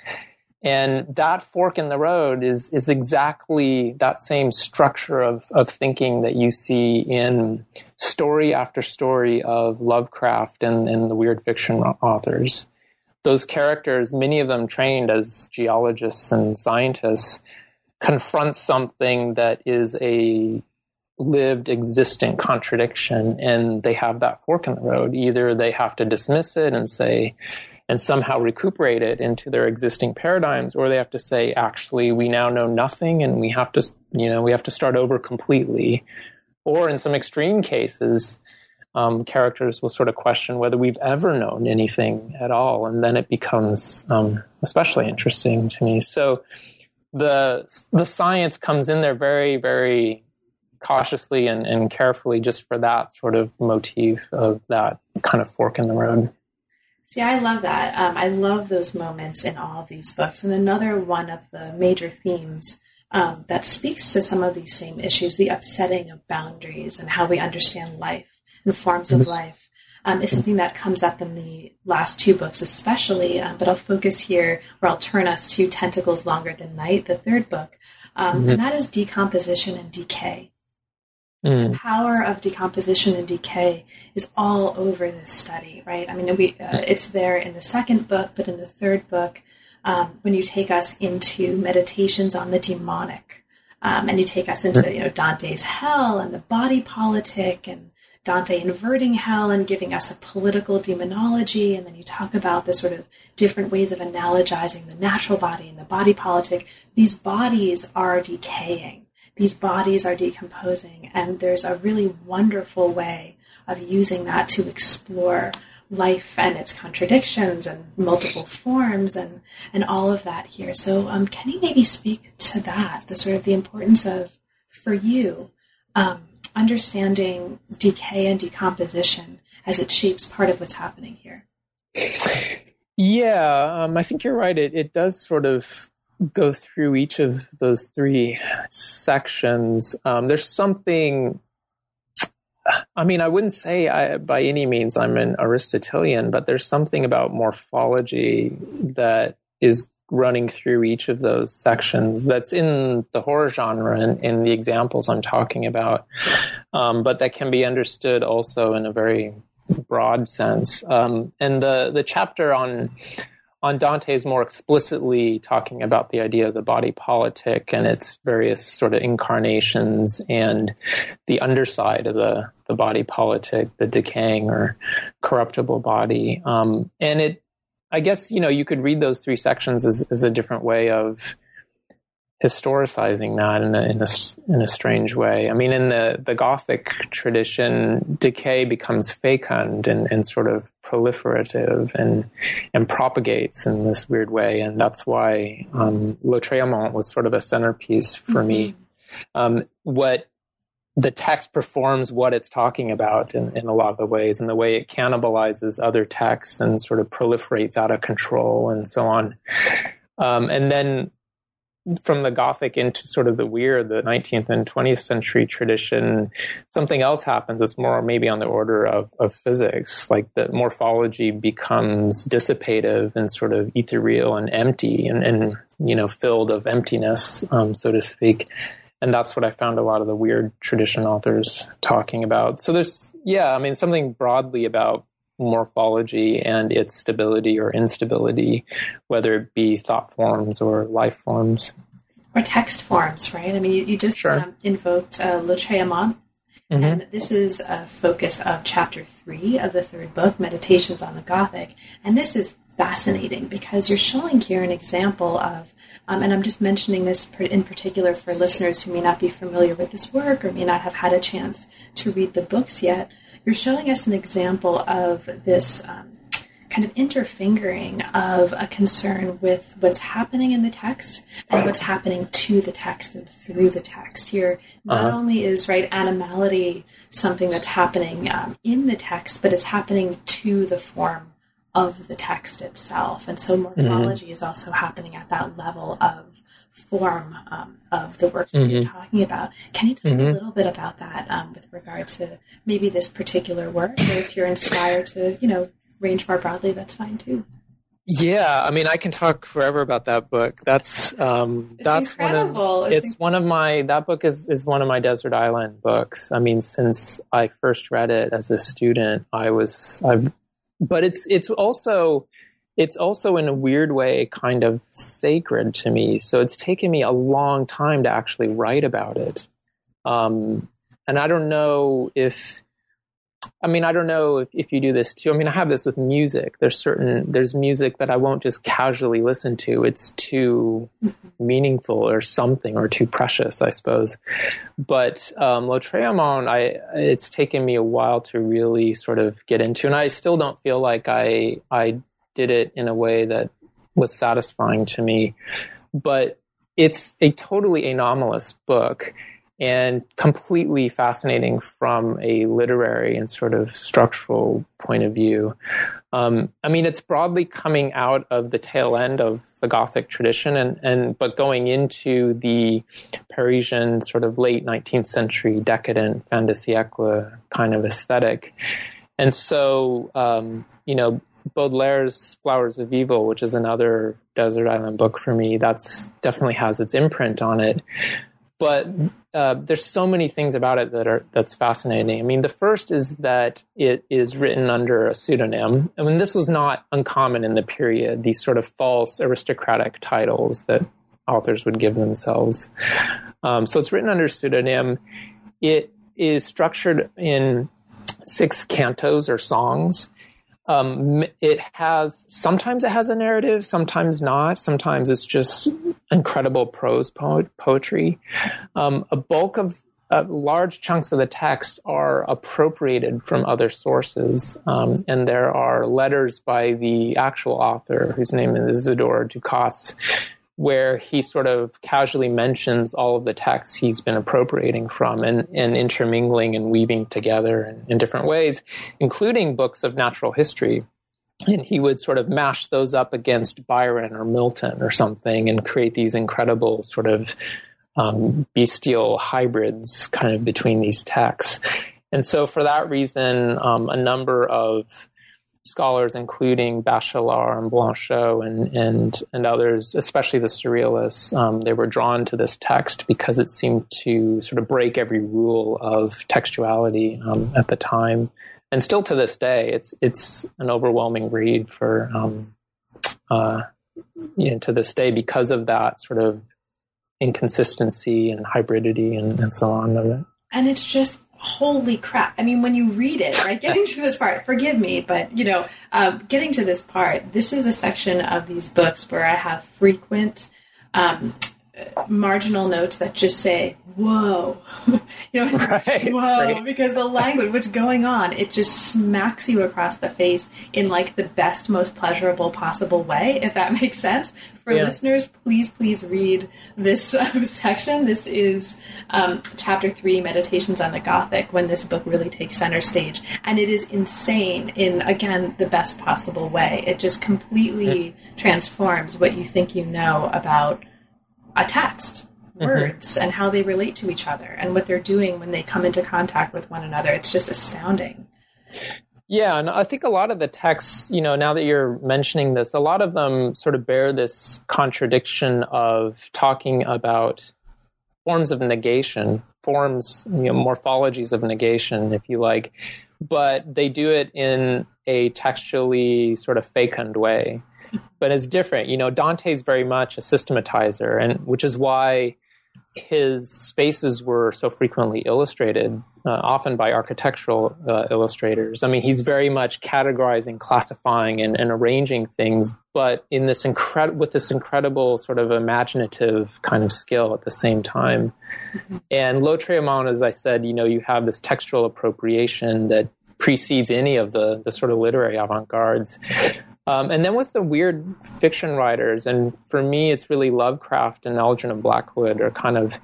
And that fork in the road is is exactly that same structure of, of thinking that you see in story after story of Lovecraft and, and the weird fiction authors. Those characters, many of them trained as geologists and scientists, confront something that is a lived, existent contradiction, and they have that fork in the road. Either they have to dismiss it and say, and somehow recuperate it into their existing paradigms, or they have to say, actually, we now know nothing, and we have to, you know, we have to start over completely. Or in some extreme cases, Um, characters will sort of question whether we've ever known anything at all, and then it becomes um, especially interesting to me. So the the science comes in there very, very cautiously and, and carefully, just for that sort of motif of that kind of fork in the road. See, I love that. Um, I love those moments in all of these books. And another one of the major themes um, that speaks to some of these same issues, the upsetting of boundaries and how we understand life and forms of life, um, is something that comes up in the last two books especially, um, but I'll focus here, or I'll turn us to Tentacles Longer Than Night, the third book, um, mm-hmm. and that is decomposition and decay. Mm. The power of decomposition and decay is all over this study, right? I mean, we, uh, it's there in the second book, but in the third book, um, when you take us into meditations on the demonic, um, and you take us into, you know, Dante's hell and the body politic, and Dante inverting hell and giving us a political demonology, and then you talk about the sort of different ways of analogizing the natural body and the body politic. These bodies are decaying. These bodies are decomposing, and there's a really wonderful way of using that to explore life and its contradictions and multiple forms and, and all of that here. So um, can you maybe speak to that, the sort of the importance of, for you, um, understanding decay and decomposition as it shapes part of what's happening here? Yeah, um, I think you're right. It, it does sort of go through each of those three sections. Um, there's something, I mean, I wouldn't say I, by any means I'm an Aristotelian, but there's something about morphology that is running through each of those sections that's in the horror genre and in the examples I'm talking about, um, but that can be understood also in a very broad sense. Um, and the the chapter on on Dante is more explicitly talking about the idea of the body politic and its various sort of incarnations and the underside of the, the body politic, the decaying or corruptible body. Um, and it, I guess, you know, you could read those three sections as, as a different way of historicizing that in a, in a, in a strange way. I mean, in the, the Gothic tradition, decay becomes fecund and, and sort of proliferative and and propagates in this weird way. And that's why um, Lautréamont was sort of a centerpiece for mm-hmm. me. Um, what the text performs what it's talking about in, in a lot of the ways, and the way it cannibalizes other texts and sort of proliferates out of control and so on. Um, and then from the Gothic into sort of the weird, the nineteenth and twentieth century tradition, something else happens. It's more maybe on the order of, of physics, like the morphology becomes dissipative and sort of ethereal and empty and, and you know, filled of emptiness, um, so to speak. And that's what I found a lot of the weird tradition authors talking about. So there's, yeah, I mean, something broadly about morphology and its stability or instability, whether it be thought forms or life forms. Or text forms, right? I mean, you, you just sure. um, invoked uh, Lautréamont, mm-hmm. and this is a focus of chapter three of the third book, Meditations on the Gothic. And this is fascinating because you're showing here an example of, um, and I'm just mentioning this in particular for listeners who may not be familiar with this work or may not have had a chance to read the books yet. You're showing us an example of this um, kind of interfingering of a concern with what's happening in the text and what's happening to the text and through the text. Here, not uh-huh. only is, right, animality something that's happening um, in the text, but it's happening to the form of the text itself. And so morphology mm-hmm. is also happening at that level of form um, of the works mm-hmm. that you're talking about. Can you talk mm-hmm. a little bit about that um, with regard to maybe this particular work, or if you're inspired to, you know, range more broadly, that's fine too. Yeah, I mean, I can talk forever about that book. That's um, it's that's incredible. one of it's, it's inc- one of my that book is is one of my Desert Island books. I mean, since I first read it as a student, I was I've, but it's it's also it's also in a weird way kind of sacred to me. So it's taken me a long time to actually write about it, um, and I don't know if. I mean, I don't know if, if you do this too. I mean, I have this with music. There's certain, there's music that I won't just casually listen to. It's too meaningful or something, or too precious, I suppose. But um, Lautréamont, I, it's taken me a while to really sort of get into. And I still don't feel like I, I did it in a way that was satisfying to me. But it's a totally anomalous book. And completely fascinating from a literary and sort of structural point of view. Um, I mean, it's broadly coming out of the tail end of the Gothic tradition, and, and but going into the Parisian sort of late nineteenth century decadent fin de siècle kind of aesthetic. And so, um, you know, Baudelaire's Flowers of Evil, which is another Desert Island book for me, that's definitely has its imprint on it. But uh, there's so many things about it that are that's fascinating. I mean, the first is that it is written under a pseudonym. I mean, this was not uncommon in the period, these sort of false aristocratic titles that authors would give themselves. Um, so it's written under pseudonym. It is structured in six cantos or songs. Um, it has, sometimes it has a narrative, sometimes not. Sometimes it's just incredible prose po- poetry. Um, a bulk of, uh, large chunks of the text are appropriated from other sources. Um, and there are letters by the actual author, whose name is Isidore Ducasse, where he sort of casually mentions all of the texts he's been appropriating from and, and intermingling and weaving together in, in different ways, including books of natural history. And he would sort of mash those up against Byron or Milton or something and create these incredible sort of um, bestial hybrids kind of between these texts. And so for that reason, um, a number of scholars, including Bachelard and Blanchot and, and, and others, especially the surrealists, um, they were drawn to this text because it seemed to sort of break every rule of textuality um, at the time. And still to this day, it's it's an overwhelming read for um, uh, you know, to this day because of that sort of inconsistency and hybridity and, and so on of it. And it's just, holy crap. I mean, when you read it, right, getting to this part, forgive me, but, you know, um, getting to this part, this is a section of these books where I have frequent um, marginal notes that just say, whoa, you know, right, whoa, right. Because the language, what's going on, it just smacks you across the face in like the best, most pleasurable possible way, if that makes sense. For yeah. listeners, please, please read this um, section. This is um, chapter three, Meditations on the Gothic, when this book really takes center stage. And it is insane in, again, the best possible way. It just completely mm-hmm. transforms what you think you know about a text, words, mm-hmm. and how they relate to each other and what they're doing when they come into contact with one another. It's just astounding. Yeah, and I think a lot of the texts, you know, now that you're mentioning this, a lot of them sort of bear this contradiction of talking about forms of negation, forms, you know, morphologies of negation, if you like, but they do it in a textually sort of fecund way. But it's different. You know, Dante's very much a systematizer, and which is why his spaces were so frequently illustrated uh, often by architectural uh, illustrators. I mean, he's very much categorizing, classifying, and, and arranging things, but in this incredible, with this incredible sort of imaginative kind of skill at the same time. Mm-hmm. And Lautréamont, as I said, you know, you have this textual appropriation that precedes any of the the sort of literary avant-gardes. Um, and then with the weird fiction writers, and for me, it's really Lovecraft and Algernon Blackwood are kind of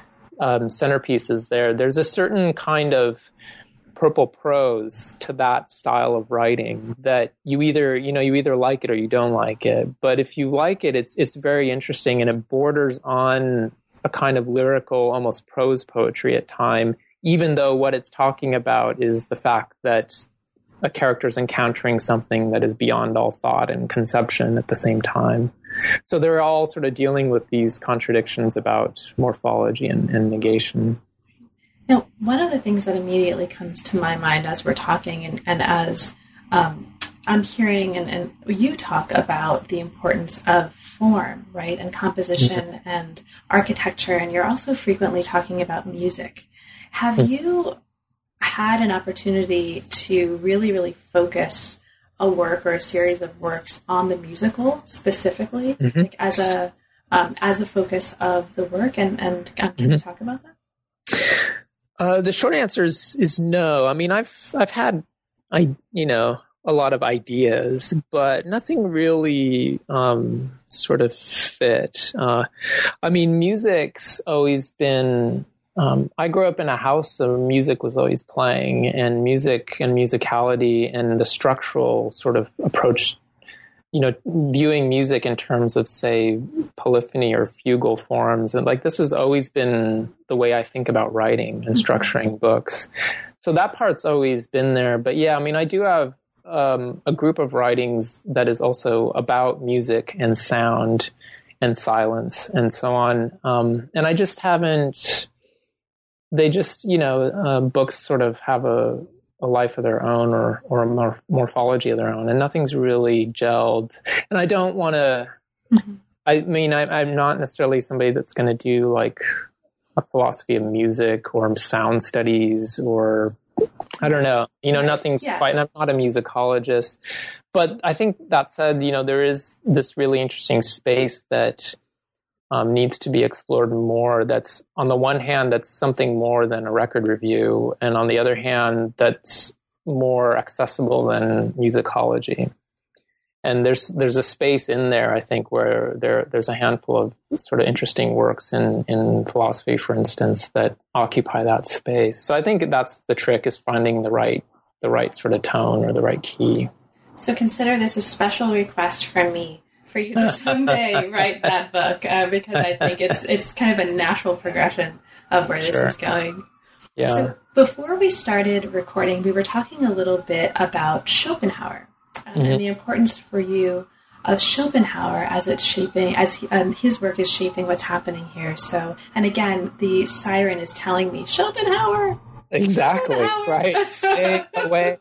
um, centerpieces there. There's a certain kind of purple prose to that style of writing that you either, you know, you either like it or you don't like it. But if you like it, it's it's very interesting, and it borders on a kind of lyrical, almost prose poetry at time, even though what it's talking about is the fact that a character is encountering something that is beyond all thought and conception at the same time. So they're all sort of dealing with these contradictions about morphology and, and negation. Now, one of the things that immediately comes to my mind as we're talking and, and as um, I'm hearing and, and you talk about the importance of form, right, and composition mm-hmm. and architecture, and you're also frequently talking about music. Have mm-hmm. you had an opportunity to really, really focus a work or a series of works on the musical specifically, mm-hmm. like as a um, as a focus of the work? And, and um, can mm-hmm. you talk about that? Uh, the short answer is is no. I mean, I've I've had I you know a lot of ideas, but nothing really um, sort of fit. Uh, I mean, music's always been. Um, I grew up in a house where music was always playing, and music and musicality and the structural sort of approach, you know, viewing music in terms of, say, polyphony or fugal forms. And like, this has always been the way I think about writing and structuring books. So that part's always been there. But yeah, I mean, I do have um, a group of writings that is also about music and sound and silence and so on. Um, and I just haven't... They just, you know, uh, books sort of have a, a life of their own or, or a morph- morphology of their own, and nothing's really gelled. And I don't want to, mm-hmm. I mean, I, I'm not necessarily somebody that's going to do like a philosophy of music or sound studies or, I don't know, you know, nothing's yeah. quite, and I'm not a musicologist. But I think that said, you know, there is this really interesting space that Um, needs to be explored more. That's, on the one hand, that's something more than a record review, and on the other hand, that's more accessible than musicology. And there's there's a space in there, I think, where there there's a handful of sort of interesting works in, in philosophy, for instance, that occupy that space. So I think that's the trick, is finding the right the right sort of tone or the right key. So consider this a special request from me, for you to someday write that book, uh, because I think it's it's kind of a natural progression of where this sure. is going. Yeah. So before we started recording, we were talking a little bit about Schopenhauer uh, mm-hmm. and the importance for you of Schopenhauer as it's shaping, as he, um, his work is shaping what's happening here. So, and again, the siren is telling me, Schopenhauer. Exactly. Right. Stay away.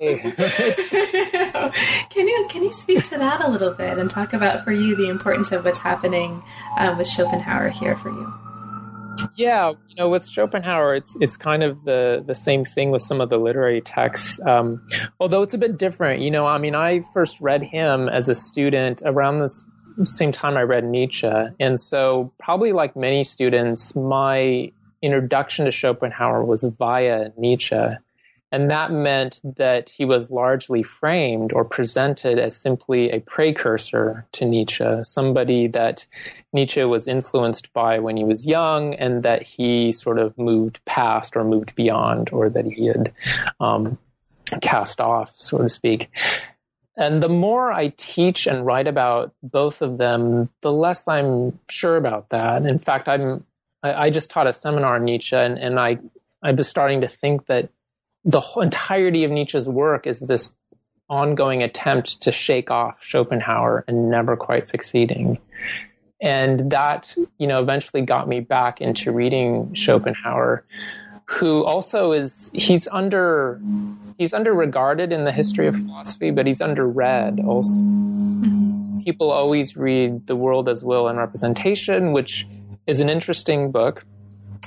Can you can you speak to that a little bit and talk about for you the importance of what's happening um, with Schopenhauer here for you? Yeah, you know, with Schopenhauer, it's it's kind of the the same thing with some of the literary texts, um, although it's a bit different. You know, I mean, I first read him as a student around this same time I read Nietzsche, and so probably like many students, my introduction to Schopenhauer was via Nietzsche. And that meant that he was largely framed or presented as simply a precursor to Nietzsche, somebody that Nietzsche was influenced by when he was young and that he sort of moved past or moved beyond, or that he had um, cast off, so to speak. And the more I teach and write about both of them, the less I'm sure about that. In fact, I'm I, I just taught a seminar on Nietzsche, and, and I, I was starting to think that the whole entirety of Nietzsche's work is this ongoing attempt to shake off Schopenhauer and never quite succeeding. And that, you know, eventually got me back into reading Schopenhauer, who also is, he's under, he's under-regarded in the history of philosophy, but he's under-read also. People always read The World as Will and Representation, which is an interesting book.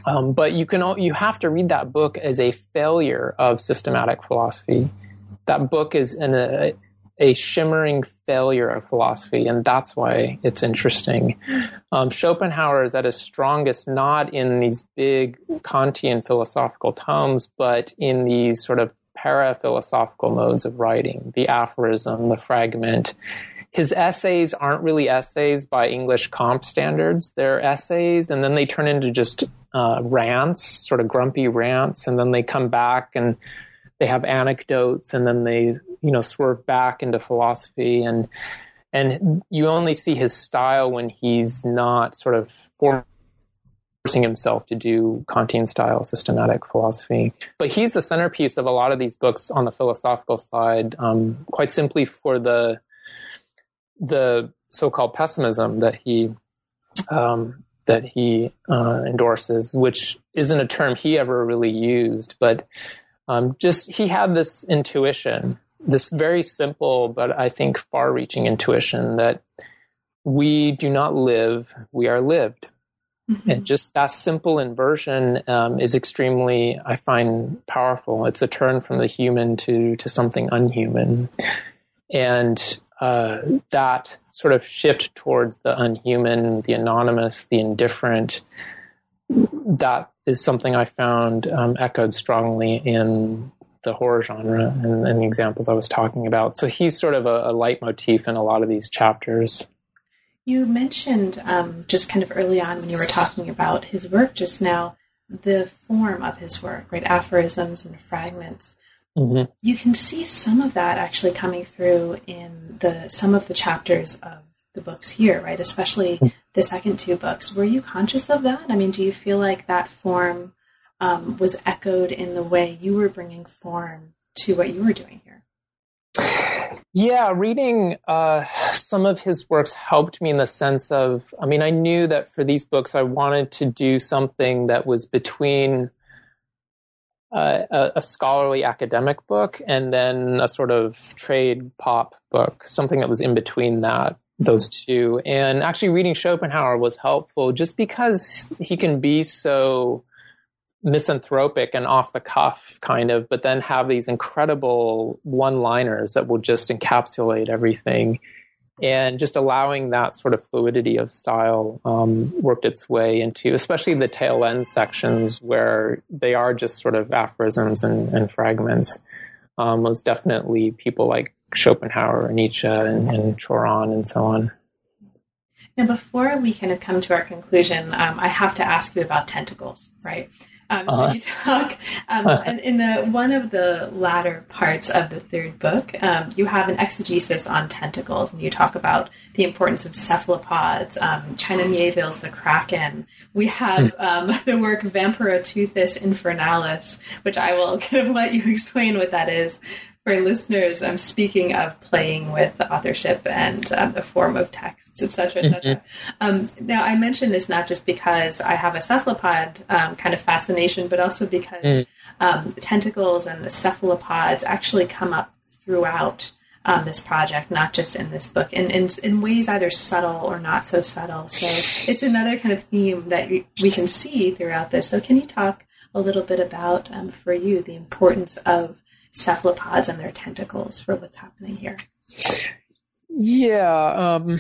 Um, but you can you have to read that book as a failure of systematic philosophy. That book is in a, a shimmering failure of philosophy, and that's why it's interesting. Um, Schopenhauer is at his strongest not in these big Kantian philosophical tomes, but in these sort of para-philosophical modes of writing, the aphorism, the fragment. His essays aren't really essays by English comp standards. They're essays, and then they turn into just uh, rants, sort of grumpy rants, and then they come back and they have anecdotes, and then they, you know, swerve back into philosophy. And and you only see his style when he's not sort of forcing himself to do Kantian-style systematic philosophy. But he's the centerpiece of a lot of these books on the philosophical side, um, quite simply for the the so-called pessimism that he um, that he uh, endorses, which isn't a term he ever really used, but um, just he had this intuition, this very simple but I think far-reaching intuition that we do not live, we are lived. Mm-hmm. And just that simple inversion um, is extremely, I find, powerful. It's a turn from the human to to something unhuman, and Uh, that sort of shift towards the unhuman, the anonymous, the indifferent, that is something I found um, echoed strongly in the horror genre and, and the examples I was talking about. So he's sort of a, a leitmotif in a lot of these chapters. You mentioned um, just kind of early on when you were talking about his work just now, the form of his work, right? Aphorisms and fragments. Mm-hmm. You can see some of that actually coming through in the some of the chapters of the books here, right? Especially the second two books. Were you conscious of that? I mean, do you feel like that form um, was echoed in the way you were bringing form to what you were doing here? Yeah, reading uh, some of his works helped me in the sense of, I mean, I knew that for these books I wanted to do something that was between Uh, a, a scholarly academic book and then a sort of trade pop book, something that was in between that, those two. And actually reading Schopenhauer was helpful just because he can be so misanthropic and off the cuff kind of, but then have these incredible one-liners that will just encapsulate everything. And just allowing that sort of fluidity of style um, worked its way into, especially the tail end sections where they are just sort of aphorisms and, and fragments. Um, was definitely people like Schopenhauer and Nietzsche and, and Choron and so on. Now, before we kind of come to our conclusion, um, I have to ask you about tentacles, right? Um, so uh-huh. you talk um, in the one of the latter parts of the third book. Um, you have an exegesis on tentacles, and you talk about the importance of cephalopods. Um, China Miéville's The Kraken. We have um, the work Vampiroteuthis Infernalis, which I will kind of let you explain what that is. For listeners, I'm speaking of playing with the authorship and um, the form of texts, et cetera, et cetera. Mm-hmm. Um, now, I mention this not just because I have a cephalopod um, kind of fascination, but also because mm. um, tentacles and the cephalopods actually come up throughout um, this project, not just in this book, in, in, in ways either subtle or not so subtle. So it's another kind of theme that we, we can see throughout this. So can you talk a little bit about, um, for you, the importance of cephalopods and their tentacles for what's happening here? Yeah. Um,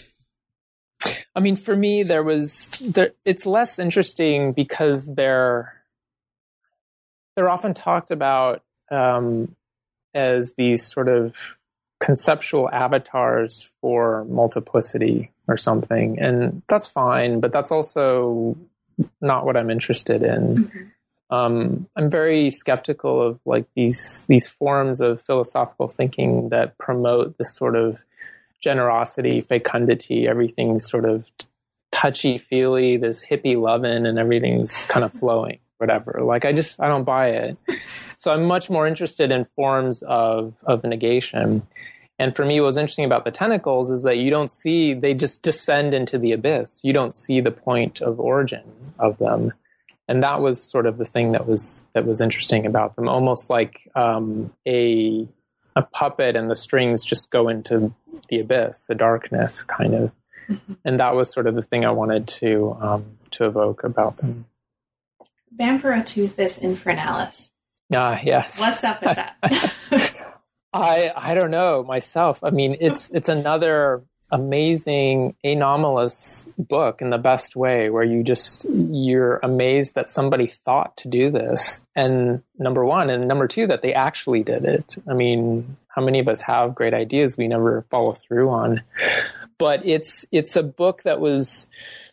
I mean, for me, there was, there, it's less interesting because they're, they're often talked about um, as these sort of conceptual avatars for multiplicity or something. And that's fine, but that's also not what I'm interested in. Mm-hmm. Um, I'm very skeptical of like these these forms of philosophical thinking that promote this sort of generosity, fecundity, everything's sort of touchy-feely, this hippie lovin', and everything's kind of flowing, whatever. Like I just I don't buy it. So I'm much more interested in forms of of negation. And for me, what's interesting about the tentacles is that you don't see, they just descend into the abyss. You don't see the point of origin of them. And that was sort of the thing that was that was interesting about them, almost like um, a a puppet, and the strings just go into the abyss, the darkness, kind of. Mm-hmm. And that was sort of the thing I wanted to um, to evoke about them. Vampira Toothis Infernalis. Ah, yes. What's up with that? I I don't know myself. I mean, it's it's another amazing, anomalous book in the best way, where you just, you're amazed that somebody thought to do this. And number one, and number two, that they actually did it. I mean, how many of us have great ideas we never follow through on? But it's, it's a book that was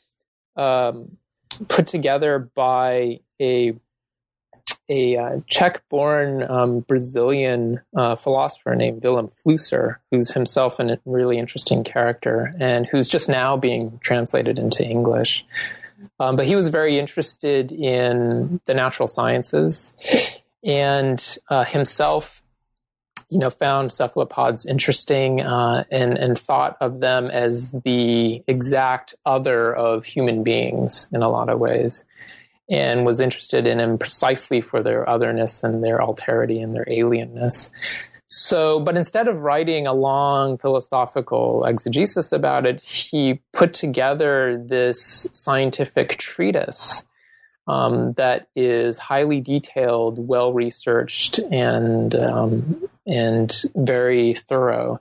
um, put together by a a uh, Czech-born um, Brazilian uh, philosopher named Willem Flusser, who's himself a really interesting character and who's just now being translated into English. Um, but he was very interested in the natural sciences, and uh, himself, you know, found cephalopods interesting uh, and, and thought of them as the exact other of human beings in a lot of ways, and was interested in them precisely for their otherness and their alterity and their alienness. So, but instead of writing a long philosophical exegesis about it, he put together this scientific treatise um, that is highly detailed, well-researched, and um, and very thorough.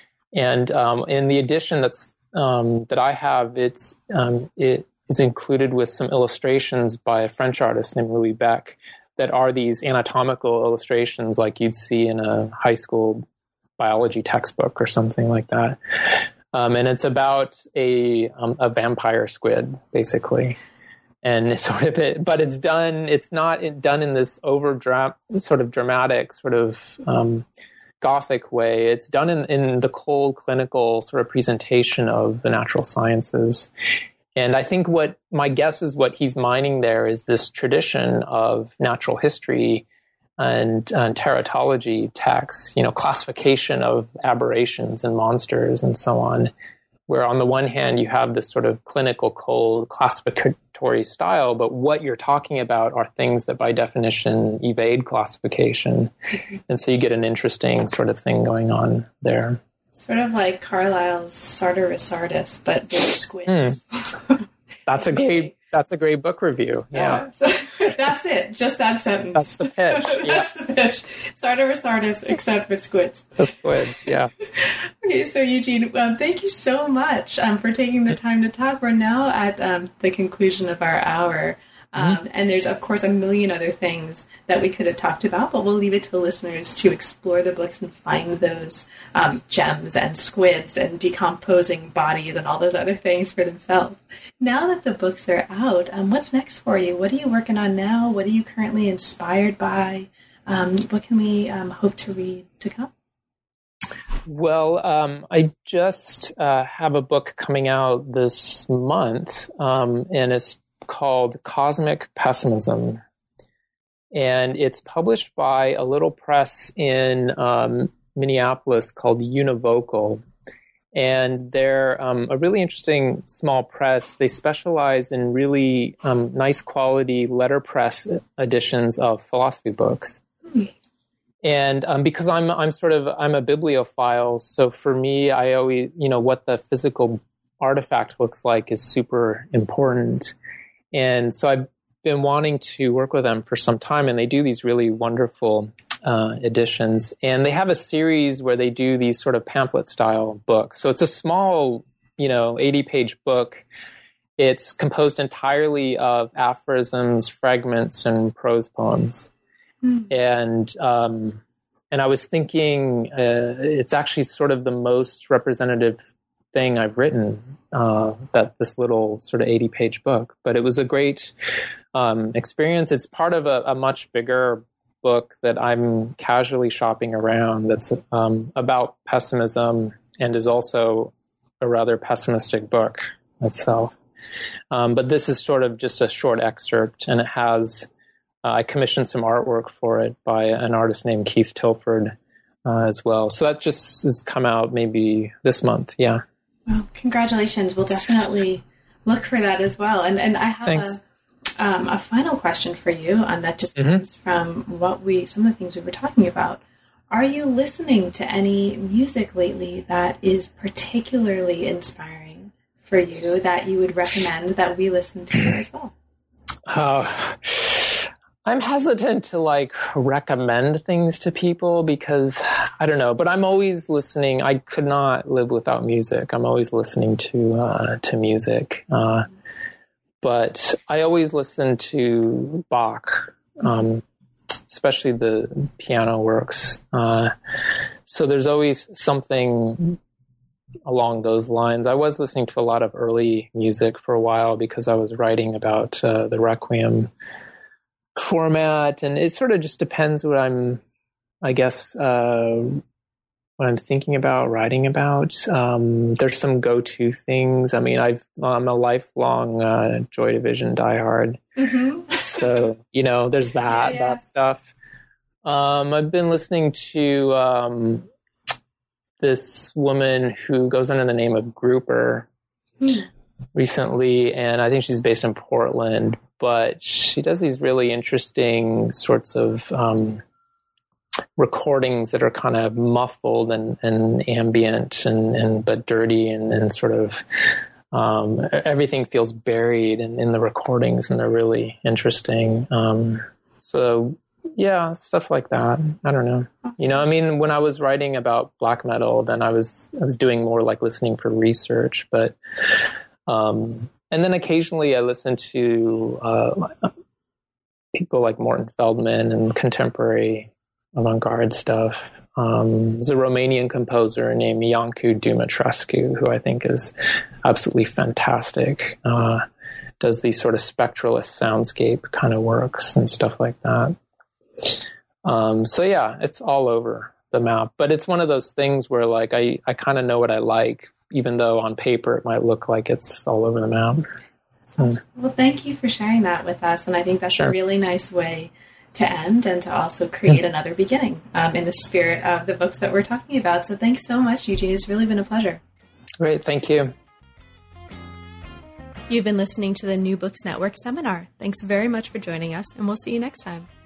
And um, in the edition that's um, that I have, it's um, it. is included with some illustrations by a French artist named Louis Beck that are these anatomical illustrations like you'd see in a high school biology textbook or something like that. Um, and it's about a um, a vampire squid, basically. And it's sort of it, but it's done, it's not done in this over dra- sort of dramatic, sort of um, Gothic way. It's done in, in the cold clinical sort of presentation of the natural sciences. And I think what my guess is what he's mining there is this tradition of natural history and, and teratology texts, you know, classification of aberrations and monsters and so on, where on the one hand you have this sort of clinical, cold, classificatory style, but what you're talking about are things that by definition evade classification. Mm-hmm. And so you get an interesting sort of thing going on there. Sort of like Carlyle's Sartor Resartus, but with squids. Mm. That's a great. That's a great book review. Yeah, yeah. So, that's it. Just that sentence. That's the pitch. That's yes. the pitch. Sartor Resartus, except with squids. The squids. Yeah. Okay, so Eugene, um, thank you so much um, for taking the time to talk. We're now at um, the conclusion of our hour. Um, mm-hmm. And there's, of course, a million other things that we could have talked about, but we'll leave it to listeners to explore the books and find those um, gems and squids and decomposing bodies and all those other things for themselves. Now that the books are out, um, what's next for you? What are you working on now? What are you currently inspired by? Um, what can we um, hope to read to come? Well, um, I just uh, have a book coming out this month, um, and it's called Cosmic Pessimism. And it's published by a little press in um, Minneapolis called Univocal. And they're um, a really interesting small press. They specialize in really um, nice quality letterpress editions of philosophy books. Mm-hmm. And um, because I'm I'm sort of, I'm a bibliophile, so for me, I always, you know, what the physical artifact looks like is super important. And so I've been wanting to work with them for some time, and they do these really wonderful uh, editions. And they have a series where they do these sort of pamphlet-style books. So it's a small, you know, eighty-page book. It's composed entirely of aphorisms, fragments, and prose poems. Mm. And um, and I was thinking uh, it's actually sort of the most representative thing I've written, uh, that this little sort of eighty-page book. But it was a great um, experience. It's part of a, a much bigger book that I'm casually shopping around that's um, about pessimism and is also a rather pessimistic book itself. Um, but this is sort of just a short excerpt, and it has, uh, I commissioned some artwork for it by an artist named Keith Tilford uh, as well. So that just has come out maybe this month, yeah. Well, congratulations. We'll definitely look for that as well. And and I have Thanks. a, um, a final question for you, and that just mm-hmm. comes from what we some of the things we were talking about. Are you listening to any music lately that is particularly inspiring for you that you would recommend that we listen to as well? Oh, I'm hesitant to like recommend things to people because I don't know, but I'm always listening. I could not live without music. I'm always listening to, uh, to music. Uh, but I always listen to Bach, um, especially the piano works. Uh, so there's always something along those lines. I was listening to a lot of early music for a while because I was writing about, uh, the Requiem format, and it sort of just depends what I'm, I guess, uh, what I'm thinking about, writing about. Um, there's some go-to things. I mean, I've, I'm a lifelong uh, Joy Division diehard. Mm-hmm. So, you know, there's that, yeah, yeah. that stuff. Um, I've been listening to um, this woman who goes under the name of Grouper mm. recently, and I think she's based in Portland. But she does these really interesting sorts of um, recordings that are kind of muffled and, and ambient and, and but dirty and, and sort of um, everything feels buried in, in the recordings, and they're really interesting. Um, so yeah, stuff like that. I don't know. You know, I mean, when I was writing about black metal, then I was I was doing more like listening for research, but. Um, And then occasionally I listen to uh, people like Morton Feldman and contemporary avant-garde stuff. Um, there's a Romanian composer named Iancu Dumitrescu, who I think is absolutely fantastic. Uh, does these sort of spectralist soundscape kind of works and stuff like that. Um, so yeah, it's all over the map. But it's one of those things where like I, I kind of know what I like, even though on paper it might look like it's all over the map. So. Well, thank you for sharing that with us. And I think that's sure. a really nice way to end and to also create yeah. another beginning um, in the spirit of the books that we're talking about. So thanks so much, Eugene. It's really been a pleasure. Great. Thank you. You've been listening to the New Books Network seminar. Thanks very much for joining us, and we'll see you next time.